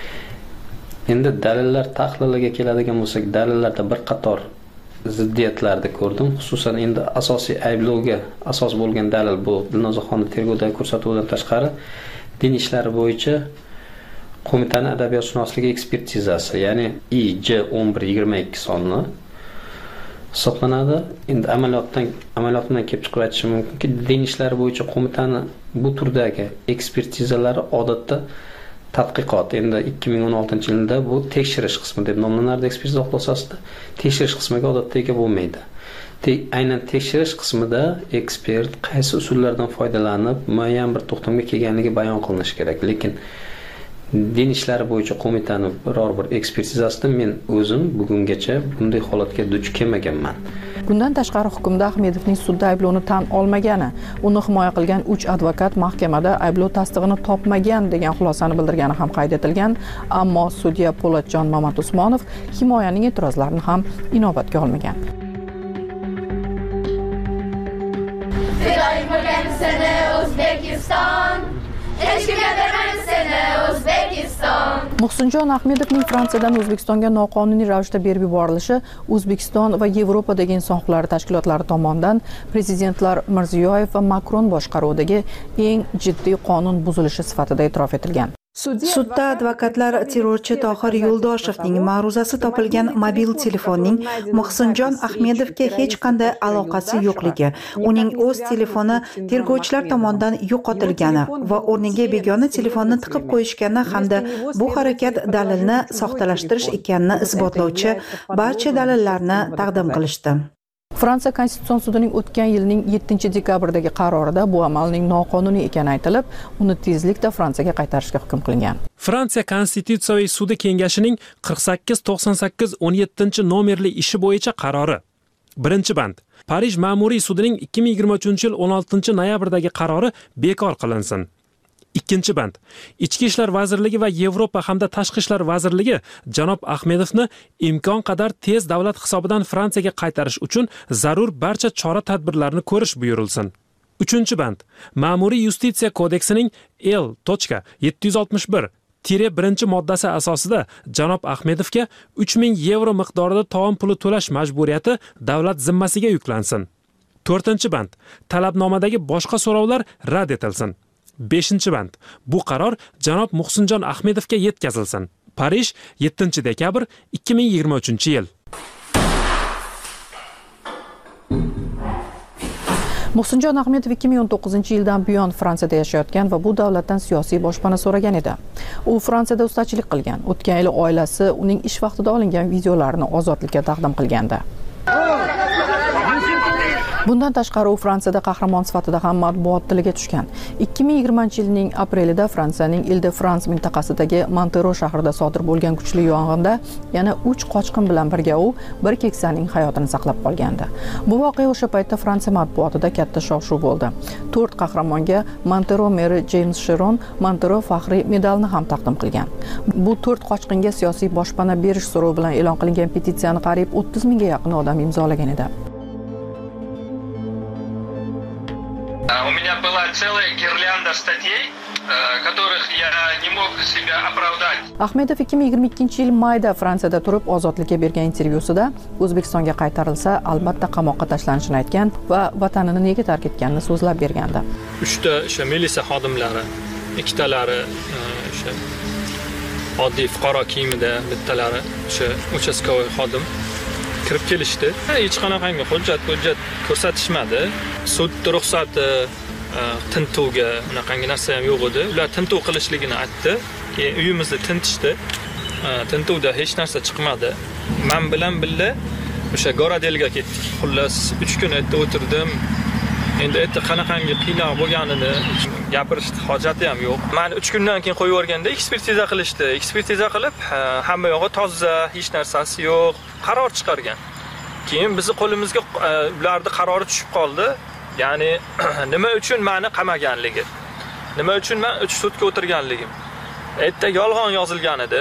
Endi dalillar tahliliga keladigan bo'lsak, dalillarda bir qator ziddiyatlarni ko'rdim. Xususan endi asosiy ayblovga asos bo'lgan dalil bu Dilnozaxonni tergovdagi ko'rsatuvdan tashqari din ishlari bo'yicha qo'mitaning adabiyotshunosligi ekspertizasi, ya'ni IJ1122 sonli hisoblanadi. Endi amaliyotdan kelib chiqib aytishim mumkinki, din ishlari bo'yicha qo'mitani bu turdagi ekspertizalari odatda tadqiqot, endi 2016-yilda bu tekshirish qismi deb nomlanardi ekspertiza xulosasida. Tekshirish qismiga odatda ega bo'lmaydi. Aynan tekshirish qismida ekspert qaysi usullardan foydalanib muayyan bir to'xtamga kelganligi bayon qilinishi kerak. Lekin din ishlari bo'yicha qo'mitani biror bir ekspertizasida men o'zim bugungacha bunday holatga duch kelmaganman. Bundan tashqari hukmda Ahmedovning sudda ayblovni tan olmagani, uni himoya qilgan 3 advokat mahkamada ayblov tasdig'ini topmagan degan xulosani bildirgani ham qayd etilgan, ammo sudya Po'latjon Mamat-Usmonov himoyaning e'tirozlarini ham inobatga olmagan. seni O'zbekiston. Hech kimga bermaymiz seni O'zbekiston. Muhsinjon Ahmedovning Fransiyadan O'zbekistonga noqonuniy ravishda berib yuborilishi O'zbekiston va Yevropadagi inson huquqlari tashkilotlari tomonidan prezidentlar Mirziyoyev va Makron boshqaruvidagi eng jiddiy qonun buzilishi sifatida e'tirof etilgan. Sudda advokatlar terrorchi Tohir Yo'ldoshevning ma'ruzasi topilgan mobil telefonning Muhsinjon Ahmedovga hech qanday aloqasi yo'qligi, uning o'z telefoni tergovchilar tomonidan yo'qotilgani va o'rniga begona telefonni tiqib qo'yishgani hamda bu harakat dalilni soxtalashtirish ekanini isbotlovchi barcha dalillarni taqdim qilishdi. Fransiya Konstitutsion sudining o'tgan yilning 7-dekabrdagi qarorida bu amalning noqonuniy ekani aytilib, uni tezlikda Fransiyaga qaytarishga hukm qilingan. Fransiya Konstitutsiyaviy sudi kengashining 4898/17 nomerli ishi bo'yicha qarori. 1-band. Parij ma'muriy sudining 2023-yil 16-noyabrdagi qarori bekor qilinsin. 2-band. Ichki ishlar vazirligi va Yevropa hamda tashqi ishlar vazirligi janob Ahmedovni imkon qadar tez davlat hisobidan Fransiyaga qaytarish uchun zarur barcha chora-tadbirlarni ko'rish buyurilsin. 3-band. Ma'muriy yustitsiya kodeksining L.761-1 moddasi asosida janob Ahmedovga 3000 yevro miqdorida tovon puli to'lash majburiyati davlat zimmasiga yuklansin. 4-band. Talabnomadagi boshqa so'rovlar rad etilsin. 5-band. Bu qaror janob Muhsinjon Ahmedovga yetkazilsin. Parij 7-dekabr 2023-yil. Muhsinjon Ahmedov 2019-yildan buyon Fransiyada yashayotgan va bu davlatdan siyosiy boshpana so'ragan edi. U Fransiyada ustachilik qilgan. O'tgan yili oilasi uning ish vaqtida olingan videolarini ozodlikka taqdim qilgandi. Bundan tashqari u Fransiyada qahramon sifatida ham matbuot tiliga tushgan. 2020-yilning aprelida Fransiyaning Ile-de-France mintaqasidagi Montero shahrida sodir bo'lgan kuchli yong'inda yana 3 qochqin bilan birga u bir keksaning hayotini saqlab qolgandi. Bu voqea o'sha paytda Fransiya matbuotida katta shov-shuv bo'ldi. 4 qahramonga Montero meri James Chiron Montero faxriy medalini ham taqdim qilgan. Bu 4 qochqinga siyosiy boshpana berish so'rovi bilan e'lon qilingan petitsiyani qariyb 30 mingga yaqin odam imzolagan edi. У меня была целая гирлянда статей, которых я не мог себя оправдать. Ahmedov 2022-yil mayda Fransiyada turib ozodlikka bergan intervyusida O'zbekistonga qaytarilsa, albatta qamoqqa tashlanishini aytgan va vatanini nega tark etganini so'zlab bergandi. 3 ta o'sha militsiya xodimlari, 2 talari o'sha oddiy fuqaro kiyimida, bittalari o'sha uchastkovoy xodim kirib kelishdi. Hech qanaqangi hujjat ko'rsatishmadi. Sud ruxsati tintuvga unaqangi narsa ham yo'q edi. Ular tintuv qilishligini aytdi. Keyin uyimizni tintishdi. Tintuvda hech narsa chiqmadi. Men bilan birga o'sha Goradelga ketdik. Xullas 3 kun yerda o'tirdim. Endi yerda qanaqangi qiynoq bo'lganini gapirishni hojati ham yo'q. Meni 3 kundan keyin qo'yib yuborganda ekspertiza qilishdi. Ekspertiza qilib, hamma yog'i toza, hech narsasi yo'q, qaror chiqargan. Keyin bizni qo'limizga ularning qarori tushib qoldi. Ya'ni nima uchun meni qamaganligi, nima uchun men 3 sutka o'tirganligim. Yerda yolg'on yozilgan edi.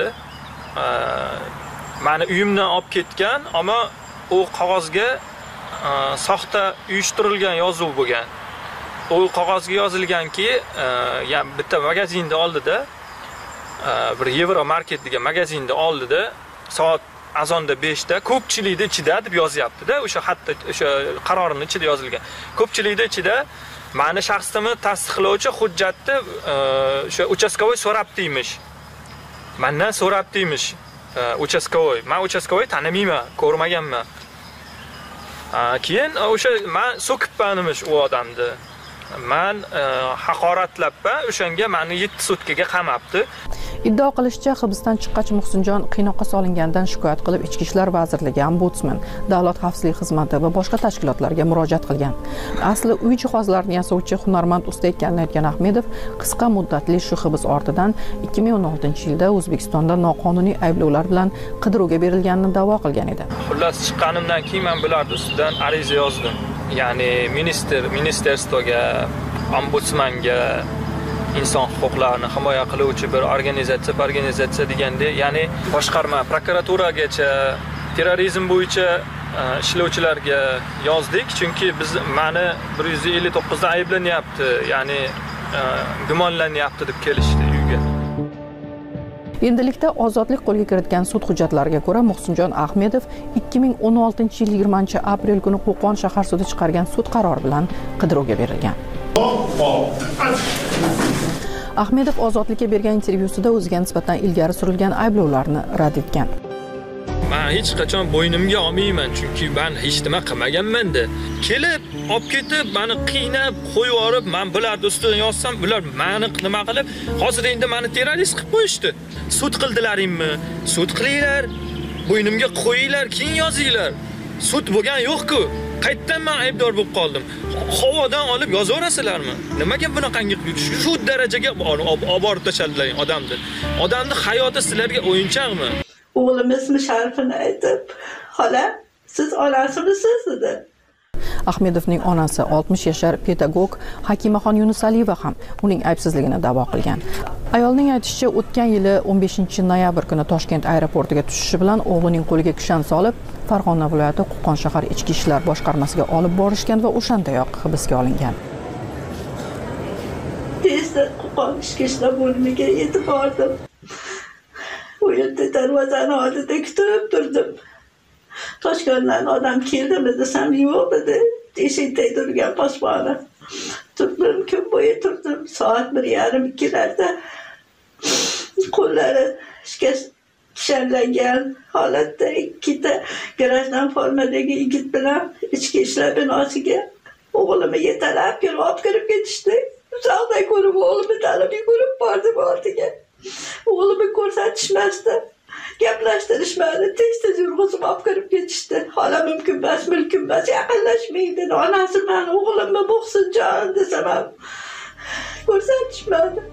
Meni uyimdan olib ketgan, ammo u qog'ozga soxta uyushtirilgan yozuv bo'lgan. U qog'ozga yozilganki, yani bitta magazinda oldida, bir Euro Market degan magazinda oldida soat azonda 5 da ko'pchilikning ichida deb yozyapti-da, o'sha hatto o'sha qarorning ichida yozilgan. Ko'pchilikning ichida meni shaxsimni tasdiqlovchi hujjatni o'sha uchastkovoy so'rabdi deymish. Mendan so'rabdi deymish. Uchastkovoy. Men uchastkovoy tanimayman, ko'rmaganman. Keyin o'sha men so'kibmanmish u odamni. Men haqoratlab o'shanga meni 7 sutkaga qamabdi. Iddio qilishicha, hibsdan chiqqach Muhsinjon qiynoqqa solingandan shikoyat qilib Ichki ishlar vazirligi, Ombudsman, Davlat xavfsizlik xizmati va boshqa tashkilotlarga murojaat qilgan. Asli uy jihozlarini yasovchi hunarmand usta ekanini aytgan Ahmedov qisqa muddatli shu hibs ortidan 2016-yilda O'zbekistonda noqonuniy ayblovlar bilan qidiruvga berilganini da'vo qilgan edi. Xullas chiqqanimdan keyin men bularning ustidan ariza yozdim. Ya'ni ministerstoga, Ombudsmanga, inson huquqlarini himoya qiluvchi bir organizatsiya deganda, ya'ni boshqarma prokuraturagacha terrorizm bo'yicha ishlovchilarga yozdik, chunki biz mani 159 da ayblanyapti, ya'ni gumonlanyapti deb kelishdi uyga. Endilikda ozodlik qo'lga kiritgan sud hujjatlariga ko'ra Muhsinjon Ahmedov 2016-yil 20-aprel kuni Qo'qon shahar sudi chiqargan sud qarori bilan qidiruvga berilgan. Ahmedov ozodlikka bergan intervyusida o'ziga nisbatan ilgari surilgan ayblovlarni rad etgan. Men hech qachon bo'ynimga olmayman, chunki men hech nima qilmaganman-da. Kelib, olib ketib, meni qiynab, qo'yib yorib, men bularni ustidan yozsam, bular meni nima qilib, hozir endi meni terrorist qilib qo'yishdi. Sud qildilaringmi? Sud qilinglar, bo'ynimga qo'yinglar, keyin yozinglar. Sud bo'lgan yo'q-ku. Qayerdan men aybdor bo'lib qoldim? Havodan olib yozaverasizlarmi? Nimaga bunaqangi shu darajaga olib borib tashladilaring odamni? Odamning hayoti sizlarga o'yinchoqmi? O'g'lim ismi sharifini aytib, "Xola, siz onasimisiz?" dedi. Ahmedovning onasi 60 yashar pedagog Hakimaxon Yunusaliyeva ham uning aybsizligini da'vo qilgan. Ayolning aytishicha, o'tgan yili 15-noyabr kuni Toshkent aeroportiga tushishi bilan o'g'lining qo'liga kishan solib, Farg'ona viloyati Qo'qon shahar ichki ishlar boshqarmasiga olib borishgan va o'shandayoq hibsga olingan. Tezda Qo'qon ichki ishlar bo'limiga yetib bordim. U yerda darvozani oldida kutib turdim. Toshkentdan odam keldimi desam, yo'q dedi. Eshikda turgan posboni. Turdim, kun bo'yi turdim. Soat 1:30-2larda qo'llari kishanlangan holatda ikkita garajdan formadagi yigit bilan ichki ishlar binosiga o'g'limni yetalab kelib olib kirib ketishdi. Uzaqdan ko'rib o'g'limni tanib yugurib bordim oldiga. O'g'limni ko'rsatishmasdi. Gaplashtirishmadi, tez-tez yurg'izib olib kirib ketishdi. Xola mumkin emas, yaqinlashmaydi. Onasi meni o'g'limni Muhsinjon desam ham ko'rsatishmadi.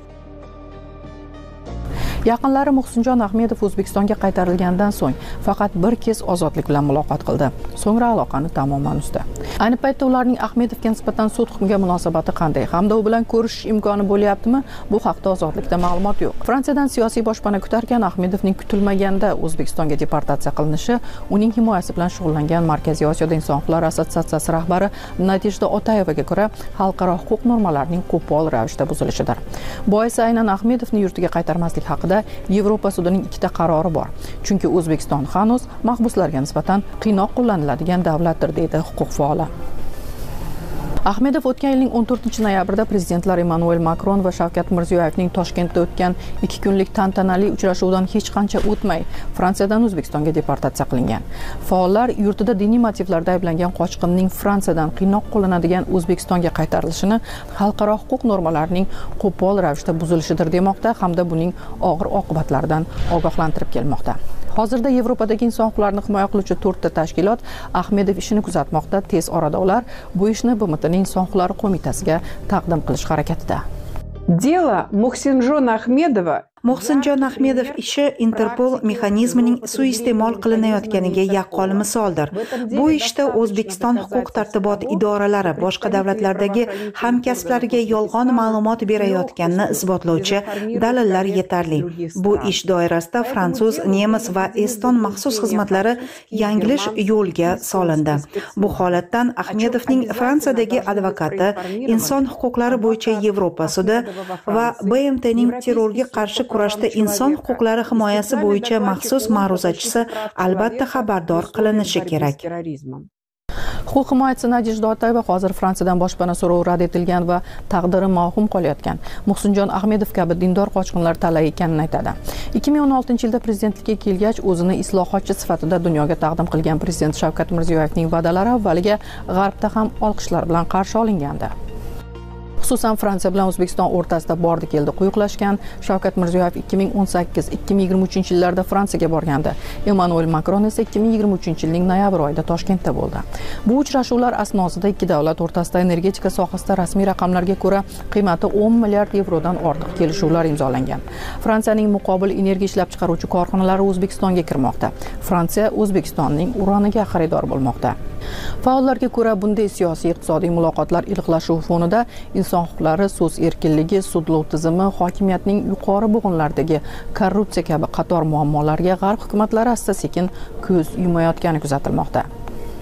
Yaqinlari Muhsinjon Ahmedov O'zbekistonga qaytarilgandan so'ng faqat bir kez ozodlik bilan muloqot qildi. So'ngra aloqani tamoman uzdi. Ayni paytda ularning Ahmedovga nisbatan sud hukmiga munosabati qanday hamda u bilan ko'rishish imkoni bo'lyaptimi? Bu haqda ozodlikda ma'lumot yo'q. Fransiyadan siyosiy boshpana kutargan Ahmedovning kutilmaganda O'zbekistonga deportatsiya qilinishi uning himoyasi bilan shug'ullangan Markaziy Osiyoda inson huquqlari assotsiatsiyasi rahbari Nadejda Otayevaga ko'ra xalqaro huquq normalarining qo'pol ravishda buzilishidir. Boisi aynan Ahmedovni yurtiga qaytarmaslik haqida Yevropa sudining ikkita qarori bor. Chunki O'zbekiston hanuz mahbuslarga nisbatan qiynoq qo'llaniladigan davlatdir, deydi huquq faoli. Ahmedov o'tgan yilning 14-noyabrida prezidentlar Emmanuel Macron va Shavkat Mirziyoyevning Toshkentda o'tgan 2 kunlik tantanali uchrashuvdan hech qancha o'tmay Fransiyadan O'zbekistonga deportatsiya qilingan. Faollar yurtida diniy motivlarda ayblangan qochqinning Fransiyadan qiynoq qo'llanadigan O'zbekistonga qaytarilishini xalqaro huquq normalarining qo'pol ravishda buzilishidir demoqda hamda buning og'ir oqibatlaridan ogohlantirib kelmoqda. Hozirda Yevropadagi inson huquqlarini himoya qiluvchi 4 ta tashkilot Ahmedov ishini kuzatmoqda. Tez orada ular bu ishni BMTning inson huquqlari qo'mitasiga taqdim qilish harakatida. Дело Muhsinjona Ahmedova Muhsinjon Ahmedov ishi Interpol mexanizmining suiiste'mol qilinayotganiga yaqqol misoldir. Bu ishda O'zbekiston huquq-tartibot idoralari boshqa davlatlardagi hamkasblariga yolg'on ma'lumot berayotganini isbotlovchi dalillar yetarli. Bu ish doirasida fransuz, nemis va eston maxsus xizmatlari yanglish yo'lga solindi. Bu holatdan Ahmedovning Fransiyadagi advokati, inson huquqlari bo'yicha Yevropa sudi va BMTning terrorga qarshi kurashda inson huquqlari himoyasi bo'yicha maxsus ma'ruzachisi albatta xabardor qilinishi kerak. Huquq himoyachisi Nadejda Otayeva hozir Fransiyadan boshpana so'rovi rad etilgan va taqdiri mavhum qolayotgan Muhsinjon Ahmedov kabi dindor qochqinlar talay ekanini aytadi. 2016-yilda prezidentlikka kelgach o'zini islohotchi sifatida dunyoga taqdim qilgan prezident Shavkat Mirziyoyevning va'dalari avvaliga G'arbda ham olqishlar bilan qarshi olingandi. Xususan Fransiya bilan O'zbekiston o'rtasida bordi-keldi quyuqlashgan Shavkat Mirziyoyev 2018-2023 yillarda Fransiyaga borgandi. Emmanuel Macron esa 2023-yilning noyabr oyida Toshkentda bo'ldi. Bu uchrashuvlar asnosida ikki davlat o'rtasida energetika sohasida rasmiy raqamlarga ko'ra qiymati 10 milliard yevrodan ortiq kelishuvlar imzolangan. Fransiyaning muqobil energiya ishlab chiqaruvchi korxonalari O'zbekistonga kirmoqda. Fransiya O'zbekistonning uraniga xaridor bo'lmoqda. Faollarga ko'ra bunday siyosiy iqtisodiy muloqotlar iliqlashuvi fonida inson huquqlari, so'z erkinligi, sudlov tizimi, hokimiyatning yuqori bo'g'inlaridagi korrupsiya kabi qator muammolarga G'arb hukumatlari asta-sekin ko'z yumayotgani kuzatilmoqda.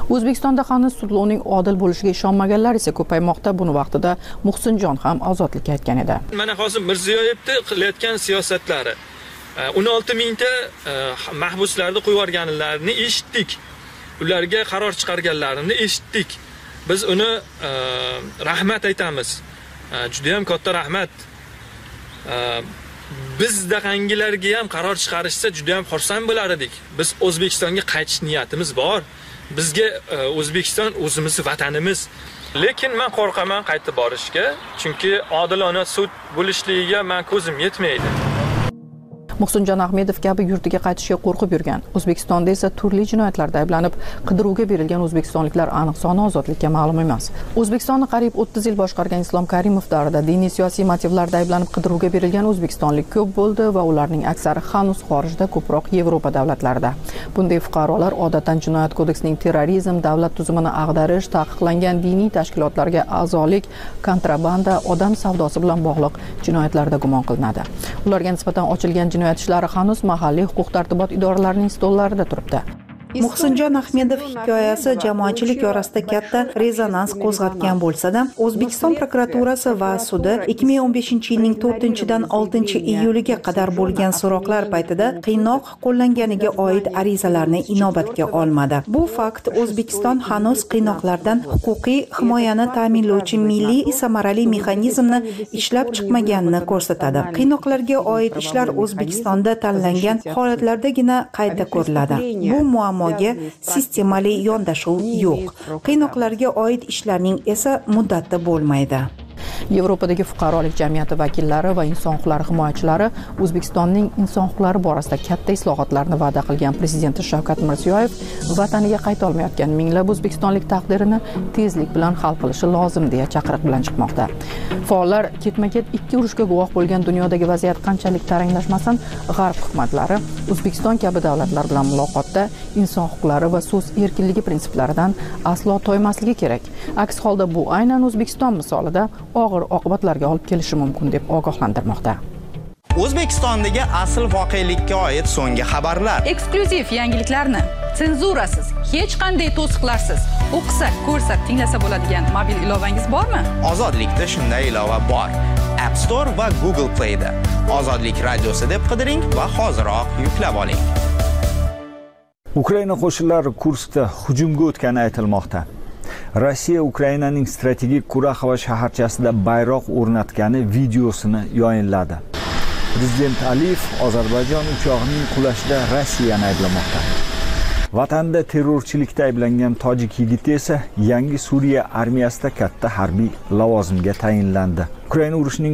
O'zbekistonda hanuz sudlovning odil bo'lishiga ishonmaganlar esa ko'paymoqda. Buni vaqtida Muhsinjon ham Ozodlikka aytgan edi. Mana hozir Mirziyoyevning qilayotgan siyosatlari 16 mingta mahbuslarni qo'yib yuborganlarini eshitdik. Ularga qaror chiqarganlarini eshitdik. Biz uni rahmat aytamiz. Juda ham katta rahmat. Biz daqangilarga ham qaror chiqarishsa juda ham xursand bo'lar edik. Biz O'zbekistonga qaytish niyatimiz bor. Bizga O'zbekiston o'zimizning vatanimiz. Lekin men qo'rqaman qaytib borishga, chunki odilona sud bo'lishligiga men ko'zim yetmaydi. Muhsinjon Ahmedov kabi yurtiga qaytishga qo'rqib yurgan, O'zbekistonda esa turli jinoyatlarda ayblanib, qidiruvga berilgan o'zbekistonliklar aniq soni ozodlikka ma'lum emas. O'zbekistonni qariyb 30 yil boshqargan Islom Karimov davrida diniy siyosiy motivlarda ayblanib qidiruvga berilgan o'zbekistonlik ko'p bo'ldi va ularning aksari hanuz xorijda, ko'proq Yevropa davlatlarida. Bunday fuqarolar odatdan Jinoyat kodeksining terrorizm, davlat tuzumini ag'darish, taqiqlangan diniy tashkilotlarga a'zolik, kontrabanda, odam savdosi bilan bog'liq jinoyatlarda gumon qilinadi. Ularga nisbatan ochilgan jinoyat ishlari hanuz mahalliy huquq-tartibot idoralarining stollarida turibdi. Muhsinjon Ahmedov hikoyasi jamoatchilik orasida katta rezonans qo'zg'atgan bo'lsa-da, O'zbekiston prokuraturasi va sudi 2015-yilning 4-dan 6-iyuliga qadar bo'lgan so'roqlar paytida qiynoq qo'llanganiga oid arizalarni inobatga olmadi. Bu fakt O'zbekiston hanuz qiynoqlardan huquqiy himoyani ta'minlovchi milliy samarali mexanizmni ishlab chiqmaganini ko'rsatadi. Qiynoqlarga oid ishlar O'zbekistonda tanlangan holatlardagina qayta ko'riladi. Bu muammoga sistemali yondashuv yo'q. Qiynoqlarga oid ishlarning esa muddati bo'lmaydi. Yevropadagi fuqarolik jamiyati vakillari va inson huquqlari himoyachilari O'zbekistonning inson huquqlari borasida katta islohotlarni va'da qilgan prezidenti Shavkat Mirziyoyev vataniga qayta olmayotgan minglab o'zbekistonlik taqdirini tezlik bilan hal qilishi lozim deya chaqiriq bilan chiqmoqda. Faollar ketma-ket ikki urushga guvoh bo'lgan dunyodagi vaziyat qanchalik taranglashmasin, G'arb hukumatlari O'zbekiston kabi davlatlar bilan muloqotda inson huquqlari va so'z erkinligi prinsiplaridan aslo toymasligi kerak. Aks holda bu aynan O'zbekiston misolida og'ir oqibatlarga olib kelishi mumkin deb ogohlantirmoqda. O'zbekistondagi asl voqelikka oid so'nggi xabarlar. Eksklyuziv yangiliklarni senzurasiz, hech qanday to'siqlarsiz o'qisak, ko'rsak, tinglasa bo'ladigan mobil ilovangiz bormi? Ozodlikda shunday ilova bor. App Store va Google Play da. Ozodlik radiosi deb qidiring va hoziroq yuklab oling. Ukraina qo'shinlari Kurskda hujumga o'tgani aytilmoqda. Rossiya Ukrainaning strategik Kuraxova shaharchasida bayroq o'rnatgani videosini yayinladi. Prezident Aliyev Ozarbayjon uchog'ining qulashida Rossiyani ayblamoqda. Vatanda terrorchilikda ayblangan tojik yigiti esa yangi Suriya armiyasida katta harbiy lavozimga tayinlandi. Ukraina urushining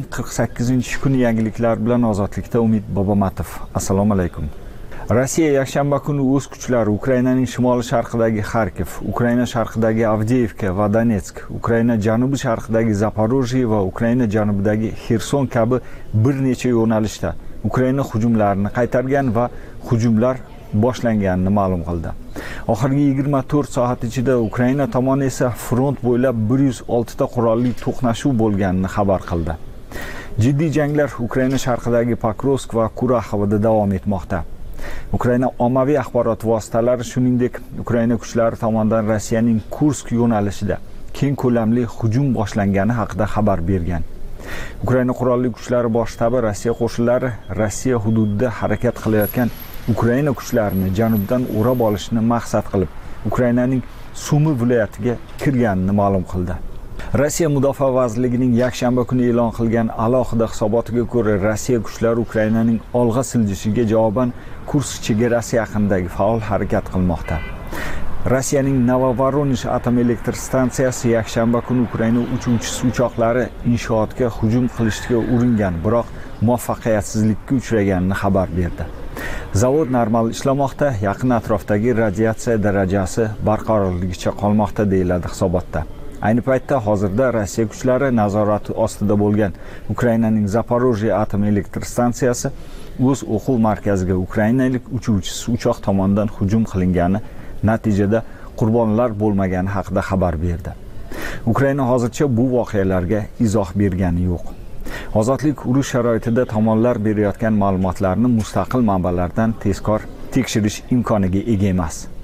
1048-kuni yangiliklar bilan Ozodlikda Umid Bobomatov. Assalomu alaykum. Rossiya yakshanba kuni o'z kuchlari Ukrainaning shimoli-sharqidagi Xarkov, Ukraina sharqidagi Avdiivka va Donetsk, Ukraina janubi-sharqidagi Zaporojye va Ukraina janubidagi Xerson kabi bir necha yo'nalishda Ukraina hujumlarini qaytargan va hujumlar boshlanganini ma'lum qildi. Oxirgi 24 soat ichida Ukraina tomoni esa front bo'ylab 106 ta qurolli to'qnashuv bo'lganini xabar qildi. Jiddiy janglar Ukraina sharqidagi Pokrovsk va Kuraxovda davom etmoqda. Ukraina ommaviy axborot vositalari shuningdek Ukraina kuchlari tomonidan Rossiyaning Kursk yo'nalishida keng ko'lamli hujum boshlangani haqida xabar bergan. Ukraina qurolli kuchlari bosh shtabi Rossiya qo'shinlari Rossiya hududida harakat qilayotgan Ukraina kuchlarini janubdan o'rab olishni maqsad qilib Ukrainaning Sumi viloyatiga kirganini ma'lum qildi. Rossiya Mudofaa vazirligining yakshanba kuni e'lon qilgan alohida hisobotiga ko'ra, Rossiya kuchlari Ukrainaning olg'a siljishiga javoban Kursk chegarasi yaqinidagi faol harakat qilmoqda. Rossiyaning Novovoronish atom elektr stansiyasi yakshanba kuni Ukraina uchuvchisi uchoqlari inshootga hujum qilishga uringan, biroq muvaffaqiyatsizlikka uchraganini xabar berdi. Zavod normal ishlamoqda, yaqin atrofdagi radiatsiya darajasi barqarorligicha qolmoqda deyiladi hisobotda. Ayni paytda hozirda Rossiya kuchlari nazorati ostida bo'lgan Ukrainaning Zaporojye atom elektr stansiyasi o'z o'quv markaziga ukrainalik uchuvchisi uchoq tomonidan hujum qilingani, natijada qurbonlar bo'lmagani haqida xabar berdi. Ukraina hozircha bu voqealarga izoh bergani yo'q. Ozodlik urush sharoitida tomonlar berayotgan ma'lumotlarni mustaqil manbalardan tezkor tekshirish imkoniga ega emas.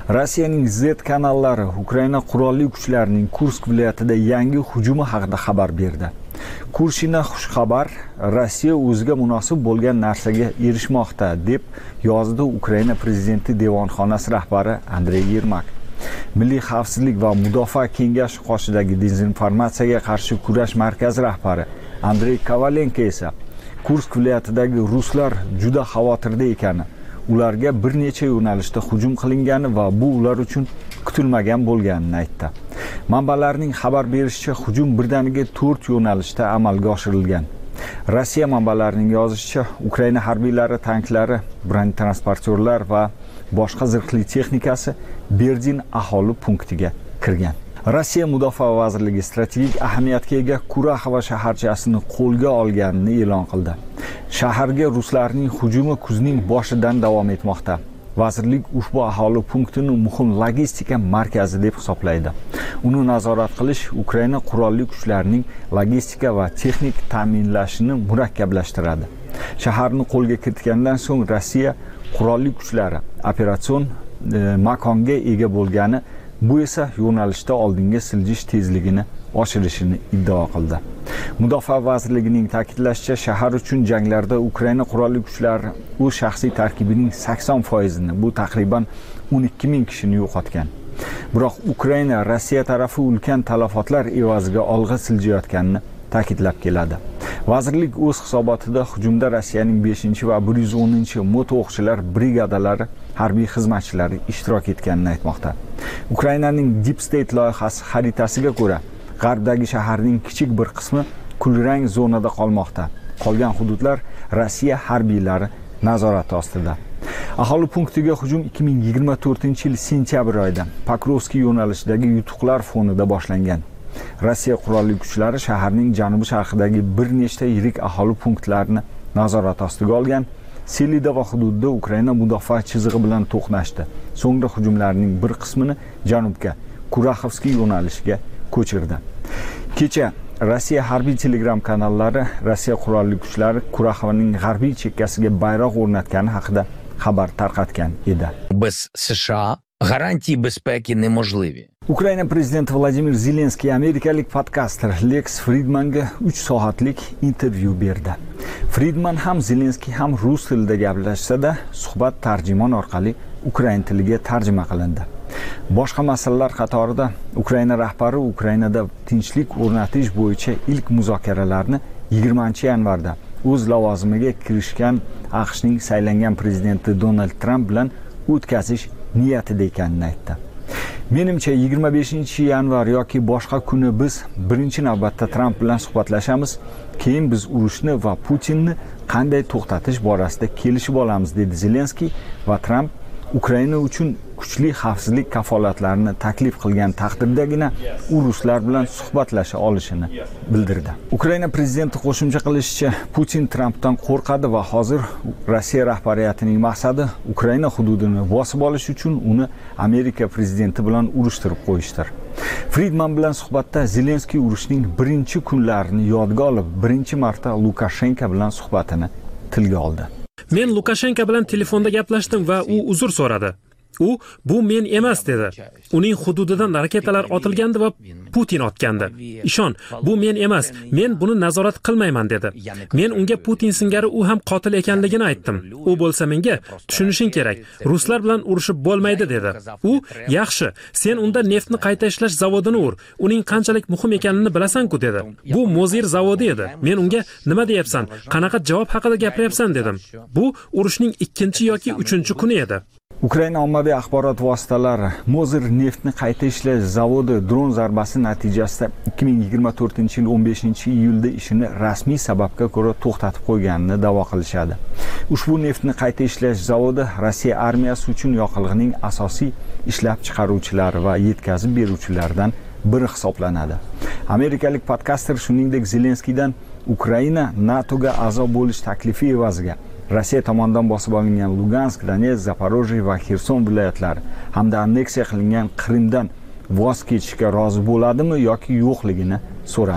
Rossiyaning Z kanallari Ukraina qurolli kuchlarining Kursk viloyatida yangi hujumi haqida xabar berdi. Kurshina xushxabar, Rossiya o'ziga munosib bo'lgan narsaga erishmoqda deb yozdi Ukraina prezidenti devonxonasi rahbari Andrey Yermak. Milliy xavfsizlik va mudofaa kengashi qoshidagi dezinformatsiyaga qarshi kurash markazi rahbari Andrey Kovalenko esa Kursk viloyatidagi ruslar juda xavotirda ekani, ularga bir necha yo'nalishda hujum qilingani va bu ular uchun kutilmagan bo'lganini aytdi. Manbalarning xabar berishicha, hujum birdaniga 4 yo'nalishda amalga oshirilgan. Rossiya manbalarining yozishicha, Ukraina harbiylari tanklari, bronetransportyorlar va boshqa zirhli texnikasi Berdin aholi punktiga kirgan. Rossiya Mudofaa vazirligi strategik ahamiyatga ega Kuraxova shaharchasini qo'lga olganini e'lon qildi. Shaharga ruslarning hujumi kuzning boshidan davom etmoqda. Vazirlik ushbu aholi punktini muhim logistika markazi deb hisoblaydi. Uni nazorat qilish Ukraina qurolli kuchlarining logistika va texnik ta'minlashini murakkablashtiradi. Shaharni qo'lga kiritgandan so'ng Rossiya qurolli kuchlari operatsion makonga ega bo'lgani, bu esa yo'nalishda oldinga siljish tezligini oshirishini iddao qildi. Mudofaa vazirligining ta'kidlashicha, shahar uchun janglarda Ukraina qurolli kuchlari o'z shaxsiy tarkibining 80%ni, bu taqriban 12 ming kishini yo'qotgan. Biroq Ukraina Rossiya tarafi ulkan talafotlar evaziga olg'a siljayotganini ta'kidlab keladi. Vazirlik o'z hisobotida hujumda Rossiyaning 5 va 110 moto o'qchilar brigadalari harbiy xizmatchilari ishtirok etganini aytmoqda. Ukrainaning Deep State loyihasi xaritasiga ko'ra, g'arbdagi shaharning kichik bir qismi kulrang zonada qolmoqda. Qolgan hududlar Rossiya harbiylari nazorati ostida. Aholi punktiga hujum 2024-yil sentyabr oyida Pokrovskiy yo'nalishidagi yutuqlar fonida boshlangan. Rossiya qurolli kuchlari shaharning janubi-sharqidagi bir nechta yirik aholi punktlarini nazorat ostiga olgan. Selida va hududda Ukraina mudofaa chizig'i bilan to'qnashdi. So'ngra hujumlarning bir qismini janubga, Kuraxovskiy yo'nalishiga ko'chirdi. Kecha Rossiya harbiy telegram kanallari Rossiya qurolli kuchlari Kuraxovning g'arbiy chekkasiga bayroq o'rnatgani haqida xabar tarqatgan edi. Без США гарантії безпеки неможливі. Ukraina prezidenti Vladimir Zelenskiy amerikalik podkaster Lex Fridmanga 3 soatlik intervyu berdi. Fridman ham Zelenskiy ham rus tilida gaplashsa-da, suhbat tarjimon orqali ukrain tiliga tarjima qilindi. Boshqa masalalar qatorida Ukraina rahbari Ukrainada tinchlik o'rnatish bo'yicha ilk muzokaralarni 20-yanvarda o'z lavozimiga kirishgan AQShning saylangan prezidenti Donald Trump bilan o'tkazish niyatida ekanini aytdi. Menimcha 25-yanvar yoki boshqa kuni biz birinchi navbatda Trump bilan suhbatlashamiz, keyin biz urushni va Putinni qanday to'xtatish borasida kelishib olamiz, dedi Zelenskiy va Trump Ukraina uchun kuchli xavfsizlik kafolatlarini taklif qilgan taqdirdagina u ruslar bilan suhbatlasha olishini bildirdi. Ukraina prezidenti qo'shimcha qilishicha, Putin Trumpdan qo'rqadi va hozir Rossiya rahbariyatining maqsadi Ukraina hududini bosib olish uchun uni Amerika prezidenti bilan urushtirib qo'yishdir. Fridman bilan suhbatda Zelenskiy urushning birinchi kunlarini yodga olib, birinchi marta Lukashenko bilan suhbatini tilga oldi. Men Lukashenko bilan telefonda gaplashdim va u uzr so'radi. U bu men emas dedi. Uning hududidan raketalar otilgandi va Putin otgandi. Ishon, bu men emas. Men buni nazorat qilmayman dedi. Men unga Putin singari u ham qotil ekanligini aytdim. U bo'lsa menga tushunishing kerak. Ruslar bilan urushib bo'lmaydi dedi. U yaxshi, sen unda neftni qayta ishlash zavodini ur. Uning qanchalik muhim ekanini bilasan-ku dedi. Bu Mozir zavodi edi. Men unga nima deyapsan? Qanaqa javob haqida gapiryapsan dedim. Bu urushning 2 yoki 3 kuni edi. Ukraina ommaviy axborot vositalari Mozir neftni qayta ishlash zavodi dron zarbasi natijasida 2024-yil 15-iyulda ishini rasmiy sababga ko'ra to'xtatib qo'yganini da'vo qilishadi. Ushbu neftni qayta ishlash zavodi Rossiya armiyasi uchun yoqilg'ining asosiy ishlab chiqaruvchilari va yetkazib beruvchilaridan biri hisoblanadi. Amerikalik podkaster shuningdek Zelenskiydan Ukraina NATOga a'zo bo'lish taklifi evaziga Rossiya tomonidan bosib olingan Lugansk, Donetsk, Zaporojye va Xerson viloyatlari hamda anneksiya qilingan Qrimdan voz kechishga rozi bo'ladimi yoki yo'qligini so'radi.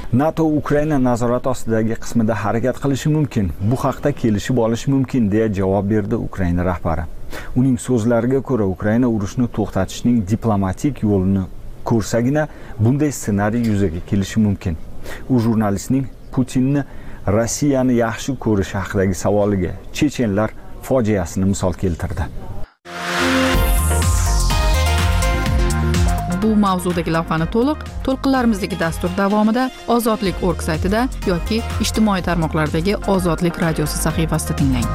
NATO Ukraina nazorati ostidagi qismida harakat qilishi mumkin. Bu haqda kelishib olish mumkin deya javob berdi Ukraina rahbari. Uning so'zlariga ko'ra, Ukraina urushni to'xtatishning diplomatik yo'lini ko'rsagina bunday ssenariy yuzaga kelishi mumkin. U jurnalistning Putinni Rossiyani yaxshi ko'rish haqidagi savoliga chechenlar fojiasini misol keltirdi. Bu mavzudagi lavhani to'lqinlarimizdagi dastur davomida ozodlik.org saytida yoki ijtimoiy tarmoqlardagi Ozodlik radiosi sahifasida tinglang.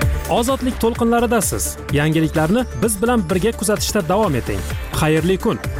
Ozodlik to'lqinlaridasiz. Yangiliklarni biz bilan birga kuzatishda davom eting. Xayrli kun.